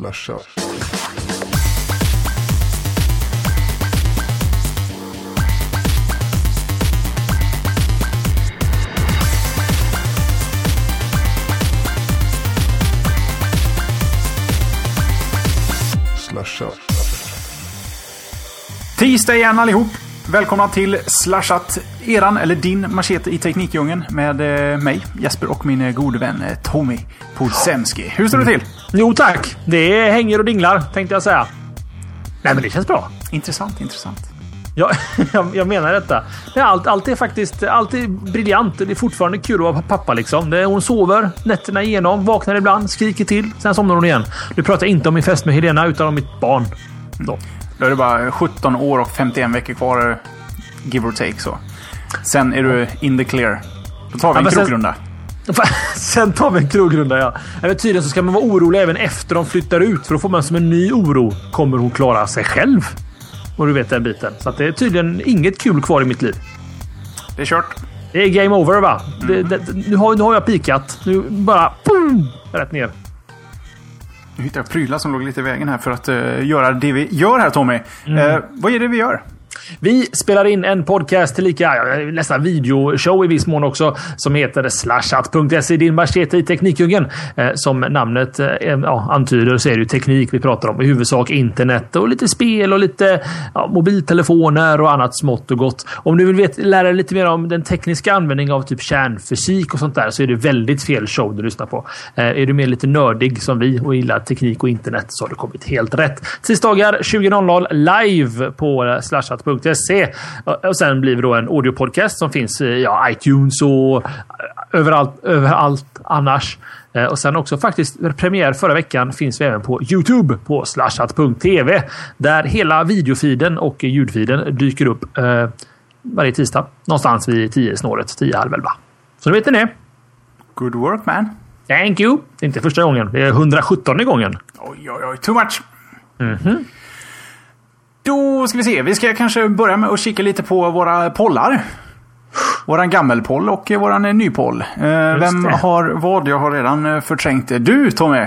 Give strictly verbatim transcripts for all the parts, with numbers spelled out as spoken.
Slasha. Slasha. Tisdag igen allihop. Välkomna till Slashat, eran eller din machete i teknikdjungeln med eh, mig, Jesper, och min eh, gode vän eh, Tommy Podsemski. Hur står det till? Jo tack, det hänger och dinglar tänkte jag säga. Nej men det känns bra. Intressant, intressant. Ja, jag, jag menar detta. Det är allt, allt är faktiskt allt är briljant. Det är fortfarande kul att vara pappa liksom. Det är, hon sover nätterna igenom, vaknar ibland, skriker till, sen somnar hon igen. Du pratar inte om min fest med Helena utan om mitt barn. Då. Då är det bara sjutton år och femtioen veckor kvar, give or take så. Sen är du in the clear. Då tar vi en ja, krogrunda. Sen, sen tar vi en krogrunda, ja. Eller tydligen så ska man vara orolig även efter de flyttar ut. För då får man som en ny oro. Kommer hon klara sig själv? Och du vet den biten. Så att det är tydligen inget kul kvar i mitt liv. Det är kört. Det är game over va? Mm. Det, det, nu, har, nu har jag pikat. Nu bara boom, rätt ner. Nu hittar jag prylar som låg lite i vägen här för att uh, göra det vi gör här, Tommy. Mm. Uh, vad är det vi gör? Vi spelar in en podcast till lika nästan videoshow i viss mån också som heter slashat punkt se, din machete i teknikdjungeln. Eh, som namnet eh, ja, antyder så är det ju teknik vi pratar om. I huvudsak internet och lite spel och lite ja, mobiltelefoner och annat smått och gott. Om du vill veta, lära dig lite mer om den tekniska användningen av typ kärnfysik och sånt där så är det väldigt fel show du lyssnar på. Eh, är du mer lite nördig som vi och gillar teknik och internet så har du kommit helt rätt. Tisdagar tjugo noll noll live på slashat punkt se och sen blir det då en audiopodcast som finns i ja, iTunes och överallt, överallt annars. Och sen också faktiskt premiär förra veckan finns vi även på YouTube på slashat punkt tv där hela videofiden och ljudfiden dyker upp eh, varje tisdag. Någonstans vid tio snåret, tio halv elva. Så nu vet ni det. Good work man. Thank you. Det är inte första gången. Det är hundrasjutton gången. Oj, oj, oj. Too much. Mhm. Då ska vi se. Vi ska kanske börja med att kika lite på våra pollar. Våran gammelpoll och våran nypoll. Eh, vem har vad? Jag har redan förträngt det. Du, Tommy,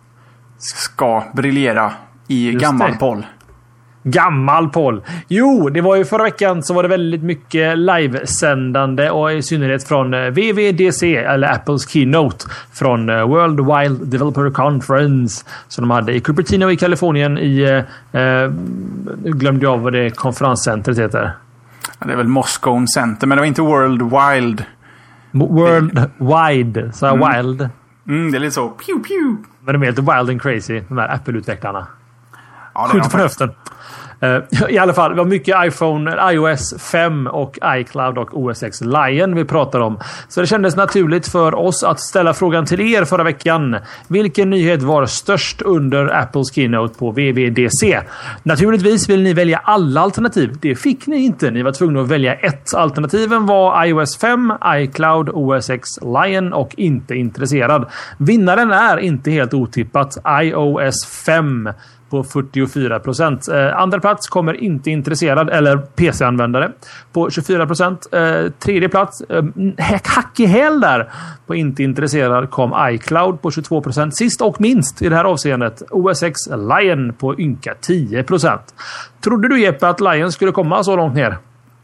ska briljera i Just gammalpoll. Det. Gammal poll. Jo, det var ju förra veckan så var det väldigt mycket livesändande och i synnerhet från W W D C eller Apples Keynote från World Wide Developer Conference som de hade i Cupertino i Kalifornien i eh, glömde jag vad det konferenscentret heter. Ja, det är väl Moscow Center, men det var inte World Wild. World Wide, så mm. Wild. Mm, det är lite så pew pew. Men de är helt wild and crazy, de här Apple-utvecklarna. Ja, skjuter på höften. Uh, I alla fall, det var mycket iPhone, iOS fem och iCloud och O S X Lion vi pratar om. Så det kändes naturligt för oss att ställa frågan till er förra veckan. Vilken nyhet var störst under Apples Keynote på W W D C? Naturligtvis vill ni välja alla alternativ. Det fick ni inte. Ni var tvungna att välja ett. Alternativen var iOS fem, iCloud, O S X Lion och inte intresserad. Vinnaren är inte helt otippat iOS fem på fyrtiofyra procent. Eh, andra plats kommer inte intresserad eller P C-användare på tjugofyra procent. Eh, tredje plats eh, hack i häl där på inte intresserad kom iCloud på tjugotvå procent. Sist och minst i det här avseendet O S X Lion på ynka tio procent. Trodde du Jeppe att Lion skulle komma så långt ner?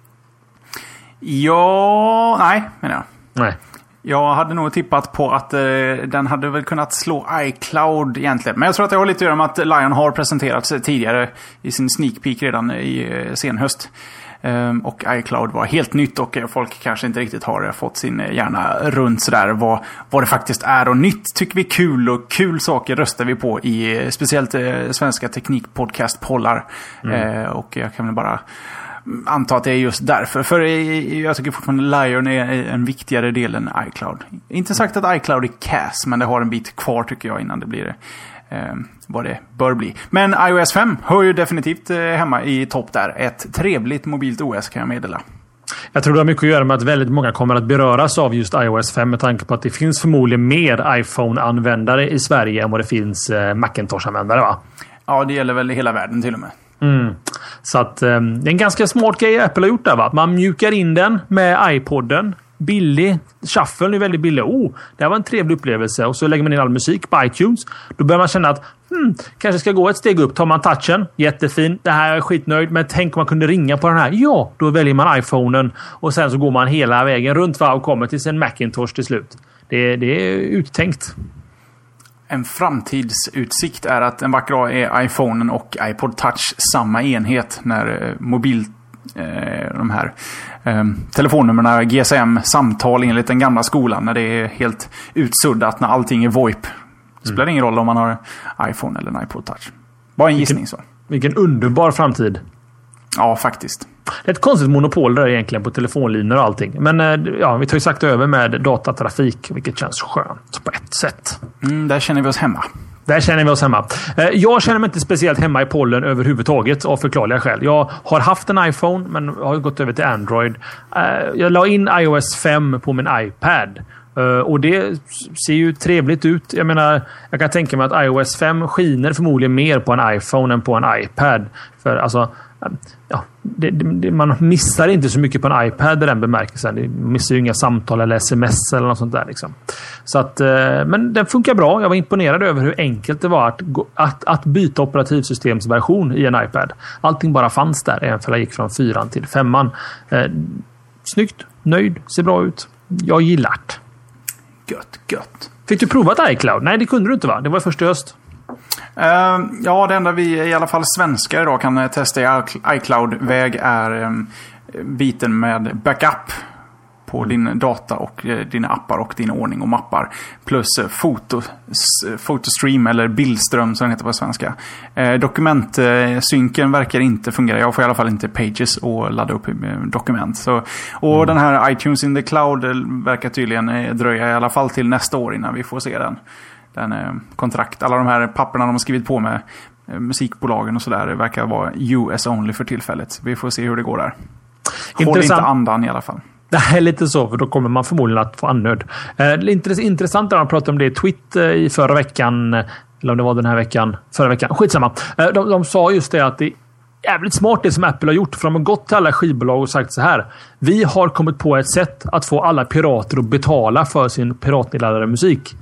Ja, nej menar jag. Nej. Jag hade nog tippat på att eh, den hade väl kunnat slå iCloud egentligen. Men jag tror att det har lite att göra med att Lion har presenterats tidigare i sin sneak peek redan i eh, sen höst. Um, och iCloud var helt nytt och eh, folk kanske inte riktigt har fått sin hjärna runt sådär vad, vad det faktiskt är. Och nytt tycker vi är kul och kul saker röstar vi på i speciellt eh, svenska teknikpodcast-pollar. Mm. Eh, och jag kan väl bara anta att det är just därför. För jag tycker fortfarande Lion är en viktigare del än iCloud. Inte sagt att iCloud är kass, men det har en bit kvar tycker jag innan det blir eh, vad det bör bli. Men iOS fem hör ju definitivt eh, hemma i topp där. Ett trevligt mobilt O S kan jag meddela. Jag tror det har mycket att göra med att väldigt många kommer att beröras av just iOS fem med tanke på att det finns förmodligen mer iPhone-användare i Sverige än vad det finns eh, Macintosh-användare va? Ja, det gäller väl i hela världen till och med. Mm. Så att um, det är en ganska smart grej Apple har gjort där va? Man mjukar in den med iPodden billig. Shuffle är väldigt billig. Oh, det här var en trevlig upplevelse. Och så lägger man in all musik på iTunes. Då börjar man känna att hmm, kanske ska gå ett steg upp. Tar man touchen, jättefin. Det här är jag skitnöjd. Men tänk om man kunde ringa på den här. Ja, då väljer man iPhonen. Och sen så går man hela vägen runt va, och kommer till sin Macintosh till slut. Det, det är uttänkt. En framtidsutsikt är att en vacker dag är iPhonen och iPod Touch samma enhet när mobil eh, de här eh, telefonnummerna G S M-samtal enligt den gamla skolan, när det är helt utsuddat, när allting är VoIP. Det spelar mm. ingen roll om man har iPhone eller en iPod Touch. Bara en gissning så. Vilken underbar framtid. Ja, faktiskt. Det är ett konstigt monopol där egentligen på telefonlinjer och allting. Men ja, vi tar ju sagt över med datatrafik, vilket känns skönt på ett sätt. Mm, där känner vi oss hemma. Där känner vi oss hemma. Jag känner mig inte speciellt hemma i pollen överhuvudtaget av förklarliga skäl. Jag har haft en iPhone men har gått över till Android. Jag la in i O S fem på min iPad. Och det ser ju trevligt ut. Jag menar, jag kan tänka mig att i O S fem skiner förmodligen mer på en iPhone än på en iPad. För alltså, ja, det, det, man missar inte så mycket på en iPad i den bemärkelsen. Man missar ju inga samtal eller sms eller något sånt där liksom. Så att, men den funkar bra. Jag var imponerad över hur enkelt det var att, att, att byta operativsystemsversion i en iPad. Allting bara fanns där, även för jag gick från fyran till femman. Eh, snyggt, nöjd, ser bra ut. Jag gillar det. Gött, gött. Fick du provat iCloud? Nej, det kunde du inte va? Det var först i höst. Uh, ja, det enda vi i alla fall svenskar idag kan testa i iCloud-väg är um, biten med backup på mm. din data och uh, dina appar och din ordning och mappar. Plus uh, fotos, uh, fotostream eller bildström som det heter på svenska. Uh, dokumentsynken uh, verkar inte fungera. Jag får i alla fall inte Pages och ladda upp uh, dokument. Så, och mm. den här iTunes in the Cloud uh, verkar tydligen uh, dröja i alla fall till nästa år innan vi får se den. Den eh, kontrakt, alla de här papperna de har skrivit på med eh, musikbolagen och sådär verkar vara U S only för tillfället. Vi får se hur det går där. Håll inte andan i alla fall. Det är lite så, för då kommer man förmodligen att få annöd. Eh, intressant att man pratade om det i Twitter i förra veckan, eller om det var den här veckan, förra veckan, skitsamma. Eh, de, de sa just det att det är jävligt smart det som Apple har gjort, för de har gått till alla skivbolag och sagt så här: vi har kommit på ett sätt att få alla pirater att betala för sin piratnedladdade musik.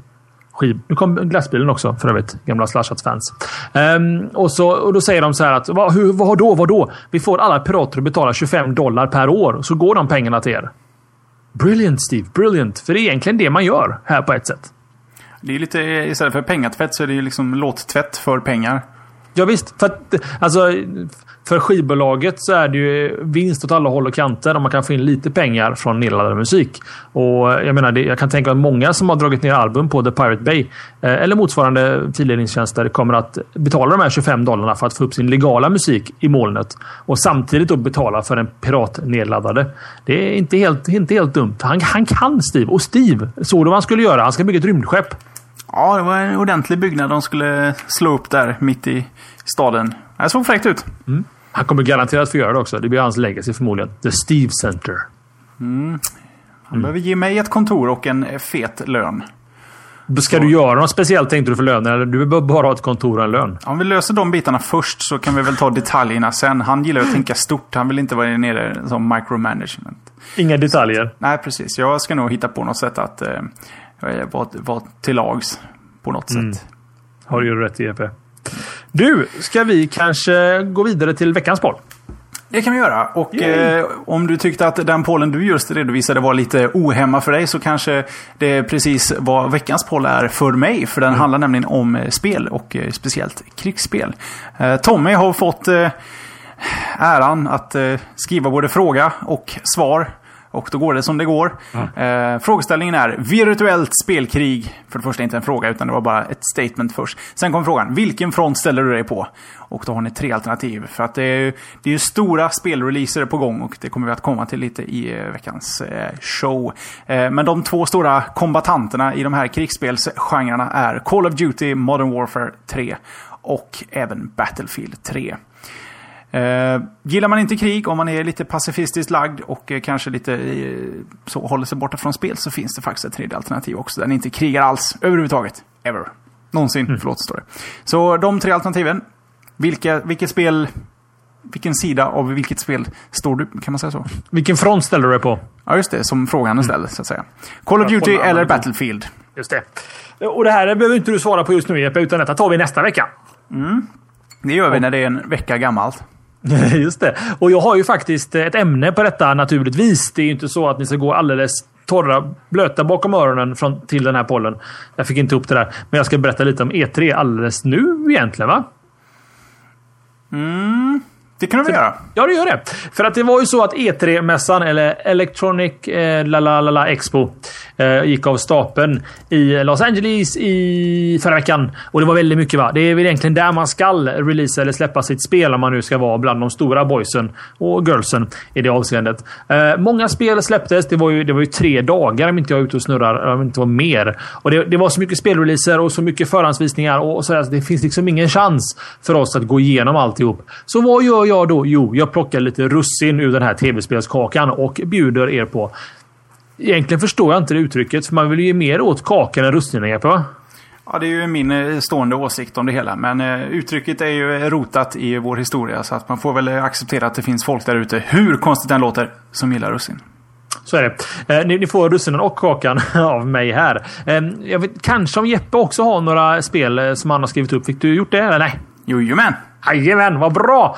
Nu kom glassbilen också, för övrigt. Gamla Slashat-fans. Um, och, så, och då säger de så här att vad, hur, vad då, vad då? Vi får alla pirater att betala tjugofem dollar per år. Så går de pengarna till er. Brilliant, Steve. Brilliant. För det är egentligen det man gör här på ett sätt. Det är lite, istället för pengatvätt så är det ju liksom låttvätt för pengar. Ja visst, för att, alltså, för skivbolaget så är det ju vinst åt alla håll och kanter om man kan få in lite pengar från nedladdad musik. Och jag menar, det, jag kan tänka att många som har dragit ner album på The Pirate Bay eh, eller motsvarande fildelningstjänster kommer att betala de här tjugofem dollarna för att få upp sin legala musik i molnet och samtidigt då betala för en piratnedladdade. Det är inte helt, inte helt dumt. Han, han kan Steve. Och Steve, så det vad han skulle göra. Han ska bygga ett rymdskepp. Ja, det var en ordentlig byggnad de skulle slå upp där mitt i staden. Det såg fräckt ut. Mm. Han kommer garanterat få göra det också. Det blir hans legacy förmodligen. The Steve Center. Mm. Han mm. behöver ge mig ett kontor och en fet lön. Ska så. Du göra något speciellt tänkte du för lönen? Eller du behöver bara ha ett kontor och en lön? Om vi löser de bitarna först så kan vi väl ta detaljerna sen. Han gillar att tänka stort. Han vill inte vara nere som micromanagement. Inga detaljer? Nej, precis. Jag ska nog hitta på något sätt att eh, vara var till lags på något mm. sätt. Har du ju rätt i E P. Du, ska vi kanske gå vidare till veckans poll? Det kan vi göra. Och eh, om du tyckte att den pollen du just redovisade var lite ohemma för dig, så kanske det är precis vad veckans poll är för mig. För den mm. handlar nämligen om eh, spel och eh, speciellt krigsspel. Eh, Tommy har fått eh, äran att eh, skriva både fråga och svar. Och då går det som det går. Mm. Eh, frågeställningen är virtuellt spelkrig. För det första inte en fråga, utan det var bara ett statement först. Sen kom frågan, vilken front ställer du dig på? Och då har ni tre alternativ. För att det är, det är ju stora spelreleaser på gång. Och det kommer vi att komma till lite i eh, veckans eh, show. Eh, men de två stora kombatanterna i de här krigsspelsgenrerna är Call of Duty Modern Warfare tre. Och även Battlefield tre. Uh, gillar man inte krig, om man är lite pacifistiskt lagd och uh, kanske lite uh, så håller sig borta från spel, så finns det faktiskt ett tredje alternativ också, där ni inte krigar alls överhuvudtaget, ever, någonsin, mm. förlåt står det. Så de tre alternativen, vilka, vilket spel vilken sida av vilket spel står du, kan man säga så? Vilken front ställer du dig på? Ja, just det, som frågan är ställd, så att säga. Call of Duty eller Battlefield? Just det. Och det här behöver inte du svara på just nu, Jeppe, utan detta tar vi nästa vecka. Mm. Det gör vi och när det är en vecka gammalt. Just det. Och jag har ju faktiskt ett ämne på detta naturligtvis. Det är ju inte så att ni ska gå alldeles torra, blöta bakom öronen från, till den här pollen. Jag fick inte upp det där. Men jag ska berätta lite om E tre alldeles nu egentligen, va? Mm... Det kan vi göra. Ja, det gör det. För att det var ju så att E tre-mässan, eller Electronic eh, la, la, la, la, Expo, eh, gick av stapeln i Los Angeles i förra veckan. Och det var väldigt mycket, va? Det är väl egentligen där man ska releasa eller släppa sitt spel om man nu ska vara bland de stora boysen och girlsen i det avseendet. Eh, många spel släpptes. Det var ju, det var ju tre dagar om inte jag är ute och snurrar, om inte var mer. Och det, det var så mycket spelreleaser och så mycket förhandsvisningar och, och sådär. Så det finns liksom ingen chans för oss att gå igenom alltihop. Så vad gör jag då? Jo, jag plockar lite russin ur den här tv-spelskakan och bjuder er på. Egentligen förstår jag inte det uttrycket, för man vill ju ge mer åt kakan än russinen, på. Ja, det är ju min stående åsikt om det hela. Men uh, uttrycket är ju rotat i vår historia, så att man får väl acceptera att det finns folk där ute, hur konstigt den låter, som gillar russin. Så är det. Eh, ni, ni får russinen och kakan av mig här. Eh, jag vet, kanske om Jeppe också har några spel som han har skrivit upp. Fick du gjort det eller nej? Jojomän. Jajamän, vad bra!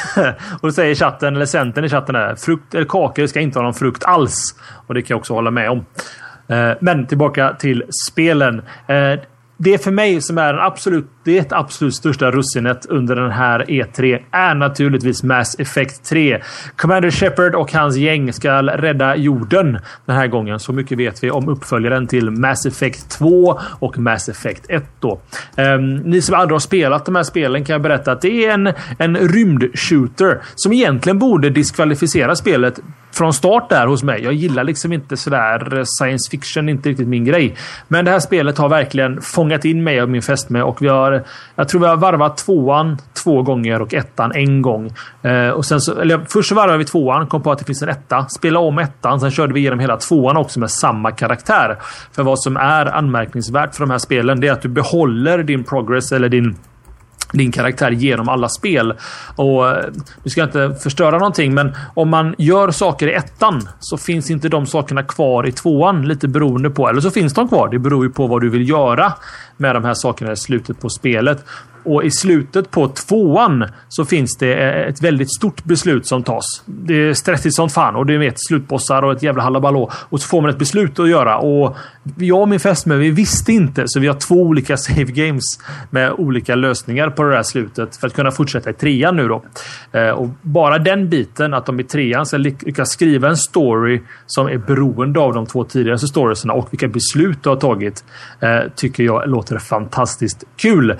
Och då säger chatten, eller centern i chatten där, frukt eller kakor ska inte ha någon frukt alls. Och det kan jag också hålla med om. Eh, men tillbaka till spelen. Eh, det för mig som är en absolut, det absolut största russinet under den här E tre är naturligtvis Mass Effect tre. Commander Shepard och hans gäng ska rädda jorden den här gången. Så mycket vet vi om uppföljaren till Mass Effect två och Mass Effect ett då. Um, ni som aldrig har spelat de här spelen kan jag berätta att det är en, en rymdshooter som egentligen borde diskvalificera spelet från start där hos mig. Jag gillar liksom inte sådär science fiction, inte riktigt min grej. Men det här spelet har verkligen fångat in mig och min fästmö, och vi har, jag tror vi har varvat tvåan två gånger och ettan en gång. Eh, och sen så, eller först så varvade vi tvåan, kom på att det finns en etta, spela om ettan, sen körde vi igenom hela tvåan också med samma karaktär. För vad som är anmärkningsvärt för de här spelen, det är att du behåller din progress eller din din karaktär genom alla spel. Och du ska inte förstöra någonting, men om man gör saker i ettan så finns inte de sakerna kvar i tvåan, lite beroende på, eller så finns de kvar, det beror ju på vad du vill göra med de här sakerna i slutet på spelet. Och i slutet på tvåan så finns det ett väldigt stort beslut som tas. Det är stressigt som fan, och det vet slutbossar och ett jävla hallaballå. Och så får man ett beslut att göra. Och jag och min fästmö, vi visste inte. Så vi har två olika save games med olika lösningar på det här slutet för att kunna fortsätta i trean nu då. Och bara den biten, att de i trean ska lyckas skriva en story som är beroende av de två tidigare storiesarna och vilka beslut du har tagit, tycker jag låter fantastiskt kul.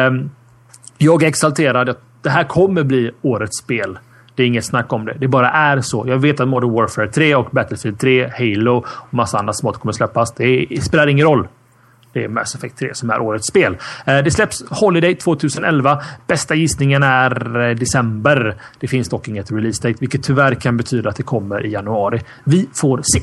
Jag är exalterad att det här kommer bli årets spel. Det är inget snack om det. Det bara är så. Jag vet att Modern Warfare tre och Battlefield tre, Halo och massa andra smått kommer släppas. Det, är, det spelar ingen roll. Det är Mass Effect tre som är årets spel. Det släpps Holiday tjugoelva. Bästa gissningen är december. Det finns dock inget release date, vilket tyvärr kan betyda att det kommer i januari. Vi får se.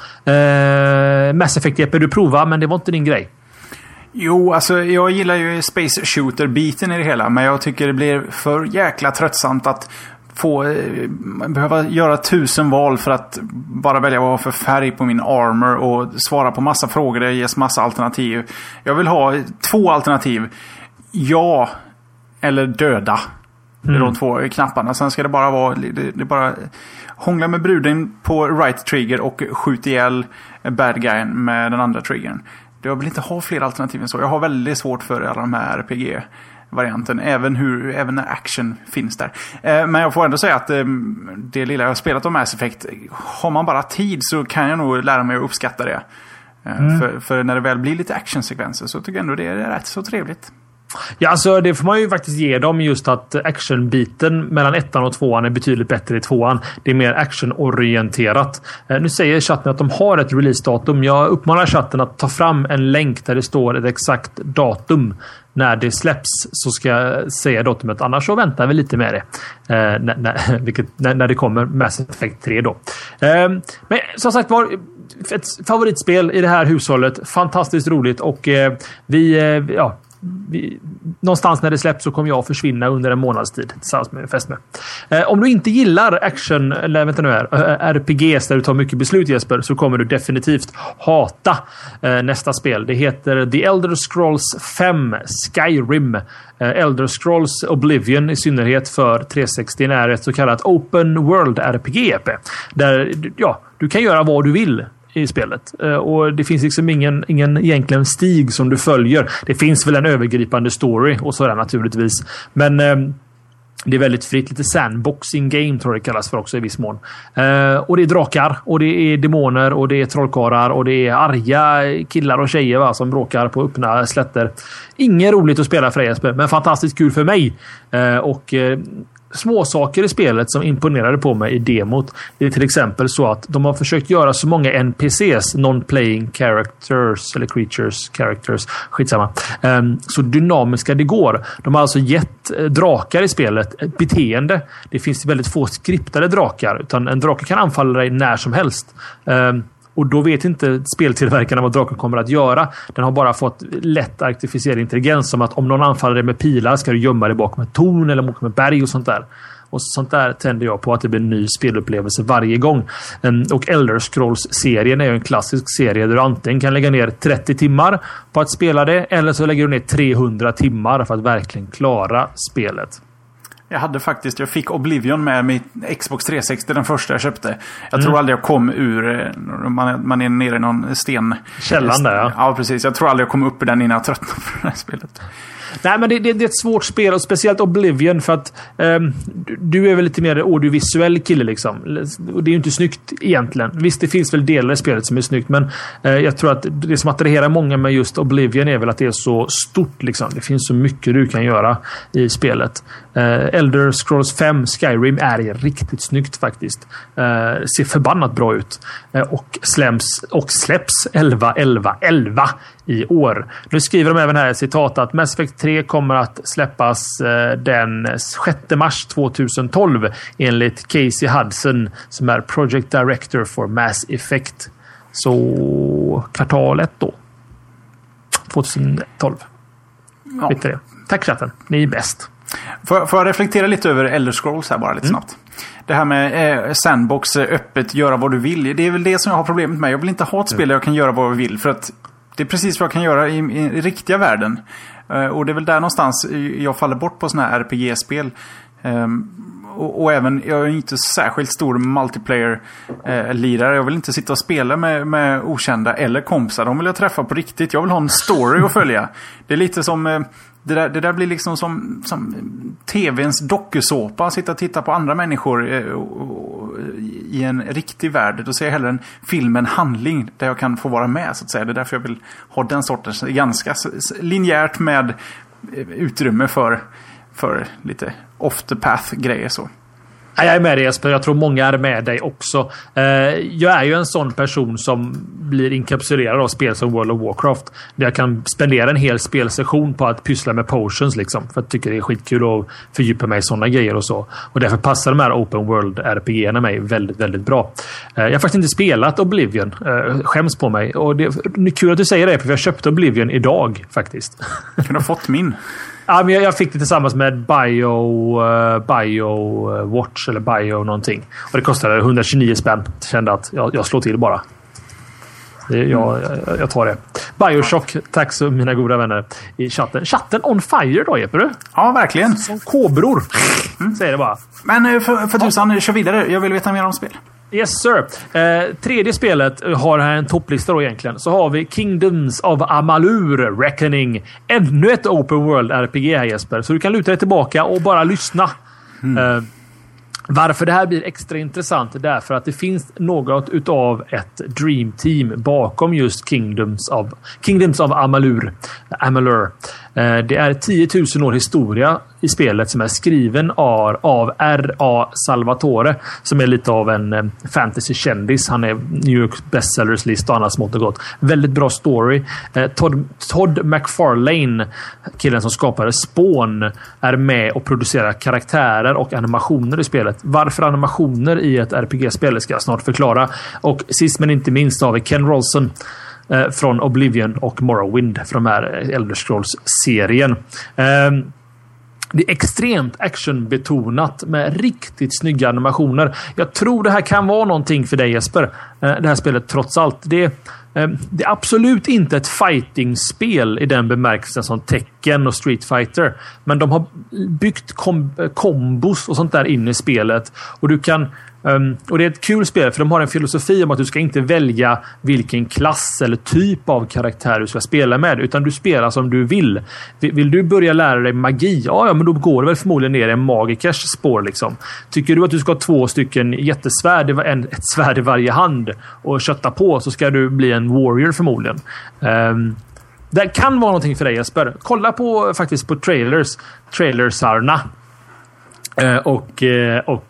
Uh, Mass Effect, Jeppe, du prova, men det var inte din grej. Jo, alltså jag gillar ju Space Shooter-biten i det hela, men jag tycker det blir för jäkla tröttsamt att få eh, behöva göra tusen val för att bara välja vad för färg på min armor och svara på massa frågor. Det ges massa alternativ. Jag vill ha två alternativ. Ja eller döda. Det är mm. de två knapparna. Sen ska det bara vara det, det är bara hångla med bruden på right trigger och skjuta ihjäl bad guyen med den andra triggern. Jag vill inte ha fler alternativ än så. Jag har väldigt svårt för alla de här R P G-varianten. Även, hur, även när action finns där. Eh, men jag får ändå säga att eh, det lilla jag har spelat om Mass Effect, har man bara tid så kan jag nog lära mig att uppskatta det. Eh, mm. för, för när det väl blir lite actionsekvenser så tycker jag ändå det är rätt så trevligt. Ja, alltså det får man ju faktiskt ge dem, just att actionbiten mellan ettan och tvåan är betydligt bättre i tvåan. Det är mer actionorienterat. Eh, nu säger chatten att de har ett releasedatum. Jag uppmanar chatten att ta fram en länk där det står ett exakt datum. När det släpps så ska jag säga datumet. Annars så väntar vi lite med det. Eh, när, när, vilket, när, när det kommer Mass Effect tre då. Eh, men som sagt var, ett favoritspel i det här hushållet. Fantastiskt roligt. Och eh, vi... Eh, ja, vi, någonstans när det släpps så kommer jag försvinna under en månads tid tillsammans med fästmö. Eh, om du inte gillar action, eller vänta nu här, R P Gs där du tar mycket beslut, Jesper, så kommer du definitivt hata eh, nästa spel. Det heter The Elder Scrolls fem Skyrim. Eh, Elder Scrolls Oblivion i synnerhet för trehundrasextio är ett så kallat Open World R P G där ja, du kan göra vad du vill i spelet. Och det finns liksom ingen, ingen egentligen stig som du följer. Det finns väl en övergripande story och sådär naturligtvis. Men eh, det är väldigt fritt. Lite sandboxing game tror jag det kallas för också i viss mån. Eh, och det är drakar och det är demoner och det är trollkarlar och det är arga killar och tjejer va, som bråkar på öppna slätter. Inget roligt att spela för Jesper, men fantastiskt kul för mig. Eh, och eh, små saker i spelet som imponerade på mig i demot. Det är till exempel så att de har försökt göra så många N P Cs, non-playing characters eller creatures, characters, skitsamma. Um, så dynamiska det går. De har alltså gett drakar i spelet ett beteende. Det finns väldigt få skriptade drakar, utan en drake kan anfalla dig när som helst. Um, Och då vet inte speltillverkarna vad draken kommer att göra. Den har bara fått lätt artificiell intelligens som att om någon anfaller dig med pilar ska du gömma dig bakom ett torn eller bakom ett berg och sånt där. Och sånt där tänder jag på att det blir en ny spelupplevelse varje gång. Och Elder Scrolls-serien är ju en klassisk serie där du antingen kan lägga ner trettio timmar på att spela det eller så lägger du ner trehundra timmar för att verkligen klara spelet. Jag hade faktiskt, jag fick Oblivion med mitt Xbox trehundrasextio, den första jag köpte. Jag Mm. tror aldrig jag kom ur, man, man är nere i någon sten. Källan där, ja. Ja, precis. Jag tror aldrig jag kom upp i den innan jag tröttnade på det här spelet. Nej, men det, det, det är ett svårt spel och speciellt Oblivion för att um, du, du är väl lite mer audiovisuell kille liksom. Och det är ju inte snyggt egentligen. Visst, det finns väl delar i spelet som är snyggt, men uh, jag tror att det som attraherar många med just Oblivion är väl att det är så stort liksom. Det finns så mycket du kan göra i spelet. Uh, Elder Scrolls fem Skyrim är riktigt snyggt faktiskt. Uh, ser förbannat bra ut. Uh, och släpps och släpps elva elva elva i år. Nu skriver de även här i citat att Mass Effect tre kommer att släppas eh, den sjätte mars tjugotolv enligt Casey Hudson som är Project Director for Mass Effect. Så kvartalet då. tjugotolv. Ja. Vet det. Tack chatten. Ni är bäst. Får, får jag reflektera lite över Elder Scrolls här bara lite mm. snabbt. Det här med eh, sandbox, öppet, göra vad du vill. Det är väl det som jag har problemet med. Jag vill inte ha ett spel där jag kan göra vad jag vill. För att det är precis vad jag kan göra i, i, i riktiga världen. Uh, och det är väl där någonstans jag faller bort på såna här R P G-spel. Um, och, och även, jag är inte särskilt stor multiplayer-lirare. Uh, jag vill inte sitta och spela med, med okända eller kompisar. De vill jag träffa på riktigt. Jag vill ha en story att följa. Det är lite som... Uh, Det där, det där blir liksom som, som tvns dokusåpa. Sitta och titta på andra människor eh, och, och, i en riktig värld. Då ser jag hellre en film, en handling där jag kan få vara med så att säga. Det är därför jag vill ha den sortens ganska linjärt med utrymme för, för lite off the path grejer så. Jag är med dig Jesper, jag tror många är med dig också. Jag är ju en sån person som blir inkapsulerad av spel som World of Warcraft. Där jag kan spendera en hel spelsession på att pyssla med potions liksom. För att jag tycker det är skitkul att fördjupa mig i sådana grejer och så. Och därför passar de här Open World R P G-erna mig väldigt, väldigt bra. Jag har faktiskt inte spelat Oblivion. Skäms på mig. Och det är kul att du säger det, för jag köpte Oblivion idag faktiskt. Du kunde ha fått min. Ja, men jag fick det tillsammans med Bio, uh, Bio Watch eller Bio någonting. Och det kostade etthundratjugonio spänn. Jag kände att jag, jag slår till bara. Det, jag, jag, jag tar det. Bioshock, tack så mina goda vänner i chatten. Chatten on fire då, Jeppe, du? Ja, verkligen. Som kobror. Mm. Säger det bara. Men för, för tusan, kör vidare. Jag vill veta mer om spel. Yes sir. Eh, tredje spelet har här en topplista då egentligen. Så har vi Kingdoms of Amalur Reckoning. Ännu ett Open World R P G här Jesper. Så du kan luta dig tillbaka och bara lyssna. Mm. Eh, varför det här blir extra intressant är därför att det finns något utav ett Dream Team bakom just Kingdoms of, Kingdoms of Amalur. Amalur. Eh, det är tio tusen år historia i spelet som är skriven av, av R A Salvatore som är lite av en eh, fantasy-kändis. Han är New York bestsellers-list och annat smått och gott. Väldigt bra story. Eh, Todd, Todd McFarlane, killen som skapade Spawn, är med och producerar karaktärer och animationer i spelet. Varför animationer i ett R P G-spel ska jag snart förklara. Och sist men inte minst har vi Ken Rolson eh, från Oblivion och Morrowind från de här Elder Scrolls-serien. Eh, Det är extremt actionbetonat med riktigt snygga animationer. Jag tror det här kan vara någonting för dig, Jesper. Det här spelet trots allt. Det är, det är absolut inte ett fighting-spel i den bemärkelsen som Tekken och Street Fighter. Men de har byggt kom- kombos och sånt där in i spelet. Och du kan... Um, och det är ett kul spel för de har en filosofi om att du ska inte välja vilken klass eller typ av karaktär du ska spela med, utan du spelar som du vill. Vill du börja lära dig magi? Ja, ja men då går det väl förmodligen ner i en magikers spår liksom. Tycker du att du ska ha två stycken jättesvärd, en, ett svärd i varje hand och kötta på, så ska du bli en warrior förmodligen. Um, det kan vara någonting för dig, Jesper. Kolla på faktiskt på trailers, trailersarna. Uh, och, uh, och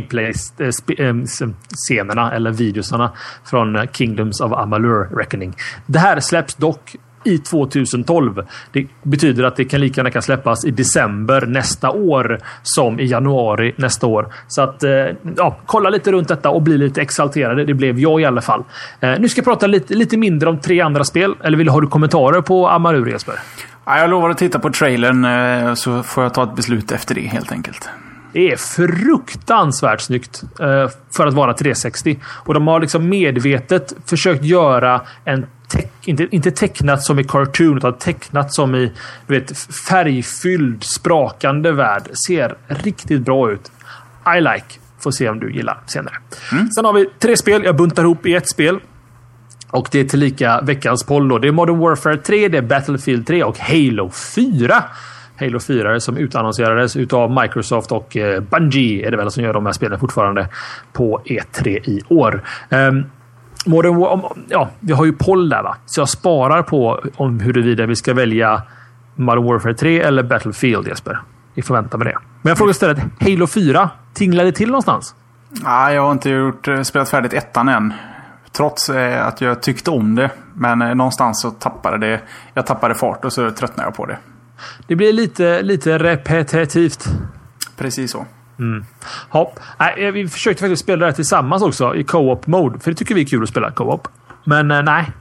gameplay-scenerna uh, eller videosarna från uh, Kingdoms of Amalur Reckoning. Det här släpps dock i tjugohundratolv. Det betyder att det kan lika gärna kan släppas i december nästa år som i januari nästa år. Så att uh, ja, kolla lite runt detta och bli lite exalterade. Det blev jag i alla fall. Uh, nu ska jag prata lite, lite mindre om tre andra spel. Eller vill har du kommentarer på Amalur, Jesper? Ja, jag lovar att titta på trailern uh, så får jag ta ett beslut efter det helt enkelt. Det är fruktansvärt snyggt uh, för att vara trehundrasextio. Och de har liksom medvetet försökt göra en te- inte, inte tecknat som i cartoon, utan tecknat som i, du vet, färgfylld, sprakande värld. Ser riktigt bra ut. I like. Får se om du gillar senare. Mm. Sen har vi tre spel. Jag buntar ihop i ett spel. Och det är tillika veckans poll då. Det är Modern Warfare tre, det är Battlefield tre och Halo fyra. Halo fyra som utannonserades utav Microsoft och eh, Bungie är det väl som gör de här spelen fortfarande på E tre i år. Um, Modern War- ja, vi har ju poll där, va? Så jag sparar på om huruvida vi ska välja Modern Warfare tre eller Battlefield, Jesper. Vi får vänta med det. Men jag frågar istället, Halo fyra, tinglar det till någonstans? Nej, jag har inte gjort, spelat färdigt ettan än. Trots eh, att jag tyckte om det. Men eh, någonstans så tappade det. Jag tappade fart och så tröttnade jag på det. Det blir lite, lite repetitivt. Precis så. Mm. Ja, nej, vi försökte faktiskt spela det här tillsammans också i co-op mode. För det tycker vi är kul att spela co-op. Men eh, nej.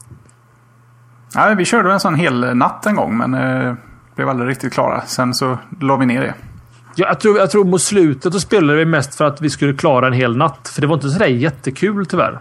Ja, vi körde en sån hel natt en gång. Men eh, blev aldrig riktigt klara. Sen så la vi ner det. Ja, jag, tror, jag tror mot slutet så spelade vi mest för att vi skulle klara en hel natt. För det var inte så där jättekul tyvärr.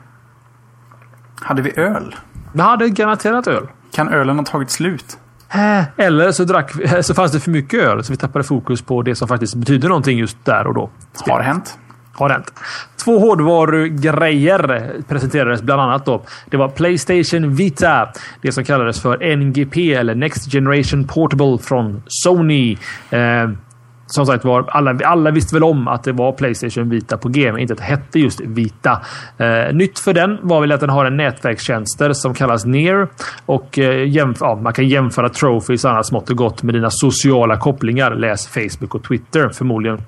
Hade vi öl? Vi hade garanterat öl. Kan ölen ha tagit slut? Eller så, drack, så fanns det för mycket öl så vi tappade fokus på det som faktiskt betyder någonting just där och då. Har hänt. Har hänt. Två hårdvarugrejer presenterades bland annat då. Det var PlayStation Vita. Det som kallades för N G P eller Next Generation Portable från Sony. Eh, Som sagt var, alla, alla visste väl om att det var PlayStation Vita på G, men inte att det hette just Vita. Eh, nytt för den var väl att den har en nätverkstjänster som kallas Near. Och eh, jämf- ja, man kan jämföra trophies annat smått och gott med dina sociala kopplingar. Läs Facebook och Twitter förmodligen.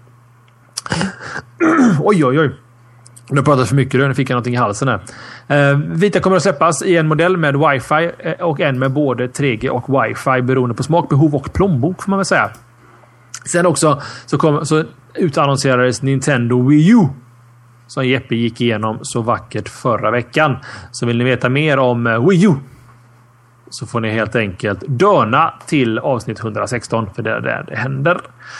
oj, oj, oj. Nu pratar för mycket, nu fick jag någonting i halsen här. Eh, Vita kommer att släppas i en modell med Wi-Fi och en med både tre G och Wi-Fi beroende på smak, behov och plånbok får man väl säga. Sen också så, kom, så utannonserades Nintendo Wii U som Jeppe gick igenom så vackert förra veckan. Så vill ni veta mer om Wii U så får ni helt enkelt döna till avsnitt etthundrasexton för det är där det händer.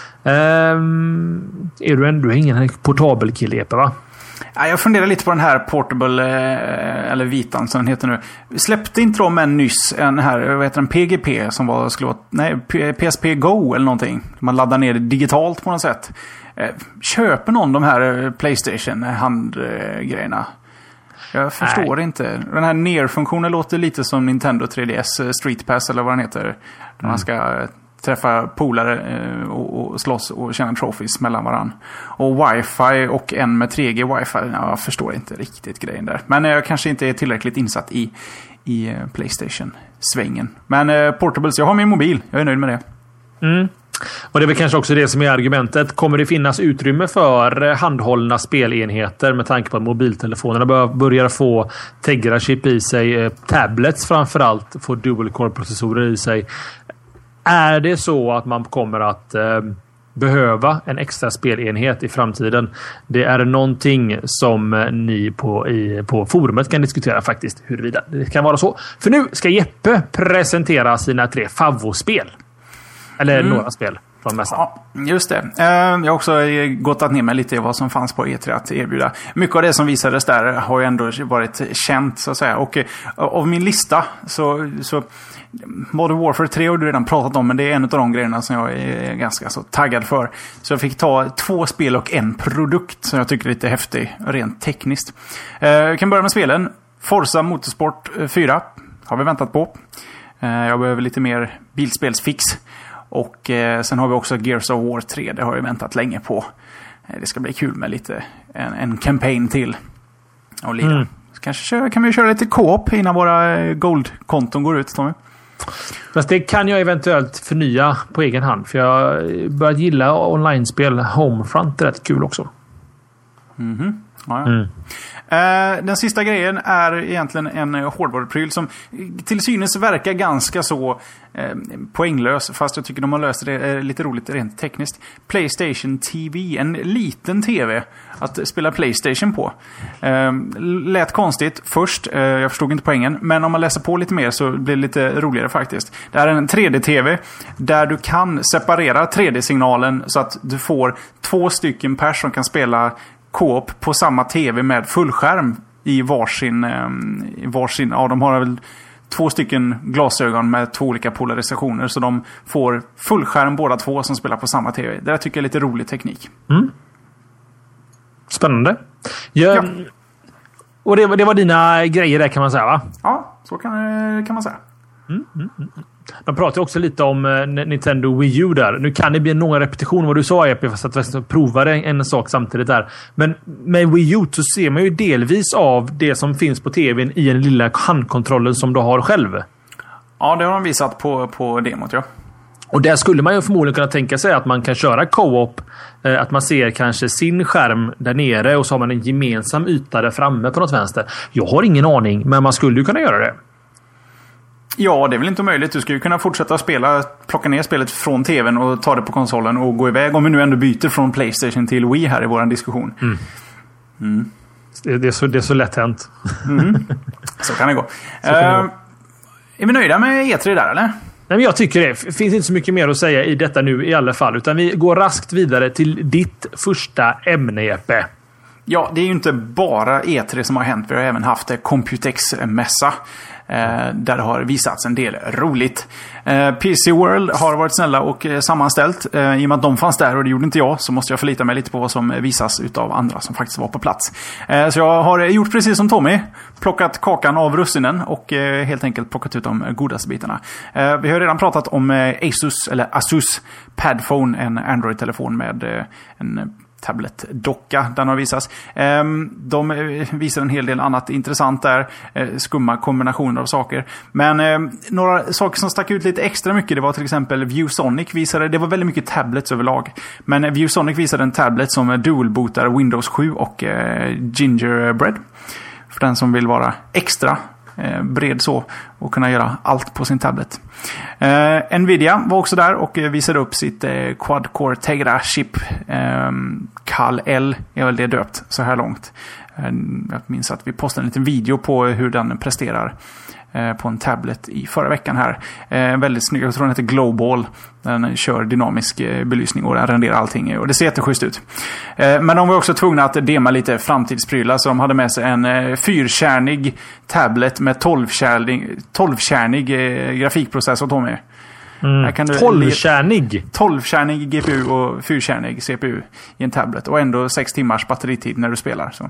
Um, är du en, du är ingen portabel kille, Jeppe, va? Ja, jag funderar lite på den här Portable eh, eller Vitan som den heter nu. Släppte inte de en nyss en här, vad heter den, P G P som var, skulle vara, nej, P S P Go eller någonting. Man laddar ner det digitalt på något sätt. Eh, köper någon de här PlayStation handgrejerna? Jag förstår nej. inte. Den här Near-funktionen låter lite som Nintendo tre D S Street Pass eller vad den heter. Där mm. man ska träffa polare eh, och, och slåss och tjäna trophies mellan varann. Och wifi och en med tre G wifi. Ja, jag förstår inte riktigt grejen där. Men jag kanske inte är tillräckligt insatt i, i uh, PlayStation-svängen. Men uh, Portables, jag har min mobil. Jag är nöjd med det. Mm. Och det är väl kanske också det som är argumentet. Kommer det finnas utrymme för handhållna spelenheter med tanke på att mobiltelefonerna bör, börjar få Tegra-chip i sig. Tablets framförallt får dual-core-processorer i sig. Är det så att man kommer att eh, behöva en extra spelenhet i framtiden. Det är någonting som ni på, i, på forumet kan diskutera faktiskt huruvida det kan vara så. För nu ska Jeppe presentera sina tre favvospel. Eller mm. några spel från mässan. Ja, just det. Jag har också gottat ner mig lite i vad som fanns på E tre att erbjuda. Mycket av det som visades där har ju ändå varit känt så att säga. Och av min lista så... så Modern Warfare tre har du redan pratat om, men det är en av de grejerna som jag är ganska så taggad för. Så jag fick ta två spel och en produkt som jag tycker är lite häftig, rent tekniskt. Jag kan börja med spelen. Forza Motorsport fyra har vi väntat på. Jag behöver lite mer bilspelsfix. Och sen har vi också Gears of War tre, det har jag väntat länge på. Det ska bli kul med lite en, en campaign till. Och lite. Mm. Kanske köra, kan vi köra lite co-op innan våra gold-konton går ut, Tommy. Fast det kan jag eventuellt förnya på egen hand. För jag börjat gilla online-spel. Homefront är rätt kul också. Mm-hmm. Ja, ja. Mm. Uh, den sista grejen är egentligen en hårdvarupryl som till synes verkar ganska så uh, poänglös, fast jag tycker de har löst det uh, lite roligt rent tekniskt. PlayStation T V, en liten tv att spela PlayStation på. Uh, lät konstigt först, uh, jag förstod inte poängen, men om man läser på lite mer så blir det lite roligare faktiskt. Det är en tre D-tv där du kan separera tre D-signalen så att du får två stycken pers som kan spela co-op på samma tv med fullskärm i varsin, i varsin ja, de har väl två stycken glasögon med två olika polarisationer, så de får fullskärm båda två som spelar på samma tv. Det där tycker jag är lite rolig teknik. Mm. Spännande. Jag, ja. Och det, det var dina grejer där, kan man säga, va? Ja, så kan, kan man säga. Mm, mm, mm. De pratar också lite om uh, Nintendo Wii U där. Nu kan det bli några repetitioner vad du sa, E P, fast att jag provade en, en sak samtidigt där. Men med Wii U så ser man ju delvis av det som finns på tvn i den lilla handkontrollen som du har själv. Ja, det har de visat på, på demot, ja. Och där skulle man ju förmodligen kunna tänka sig att man kan köra co-op. Eh, att man ser kanske sin skärm där nere och så har man en gemensam yta där framme på något vänster. Jag har ingen aning, men man skulle ju kunna göra det. Ja, det är väl inte möjligt. Du ska ju kunna fortsätta spela, plocka ner spelet från tvn och ta det på konsolen och gå iväg. Om vi nu ändå byter från PlayStation till Wii här i våran diskussion. Mm. Mm. Det, det, är så, det är så lätt hänt. Mm. Så kan det gå. Uh, det gå. Är vi nöjda med E tre där, eller? Nej, men jag tycker det. Det finns inte så mycket mer att säga i detta nu i alla fall. Utan vi går raskt vidare till ditt första ämne, Jeppe. Ja, det är ju inte bara E tre som har hänt. Vi har även haft Computex-mässa. Eh, där det har visats en del roligt. eh, P C World har varit snälla och eh, sammanställt. eh, I och med att de fanns där och det gjorde inte jag, så måste jag förlita mig lite på vad som visas utav andra som faktiskt var på plats. eh, Så jag har gjort precis som Tommy, plockat kakan av russinen och eh, helt enkelt plockat ut de godaste bitarna. eh, Vi har redan pratat om eh, Asus, eller Asus Padphone, en Android-telefon med eh, en tablet-docka, den har visats. De visar en hel del annat intressant där, skumma kombinationer av saker. Men några saker som stack ut lite extra mycket, det var till exempel ViewSonic visade, det var väldigt mycket tablets överlag. Men ViewSonic visade en tablet som dual-bootar Windows sju och Gingerbread. För den som vill vara extra Eh, bred så och kunna göra allt på sin tablet. Eh, Nvidia var också där och visade upp sitt eh, quad-core Tegra chip. eh, Kal L är väl det döpt så här långt. eh, Jag minns att vi postade en liten video på hur den presterar eh, på en tablet i förra veckan här. eh, Väldigt snygg, jag tror den heter Global. Den kör dynamisk eh, belysning och den renderar allting och det ser jätteschysst ut. eh, Men de var också tvungna att dema lite framtidsprylar, så de hade med sig en eh, fyrkärnig tablet med tolvkärnig, tolvkärnig eh, grafikprocessor, Tommy. Mm. tolvkärnig? tolvkärnig G P U och fyrkärnig C P U i en tablet och ändå sex timmars batteritid när du spelar. Så.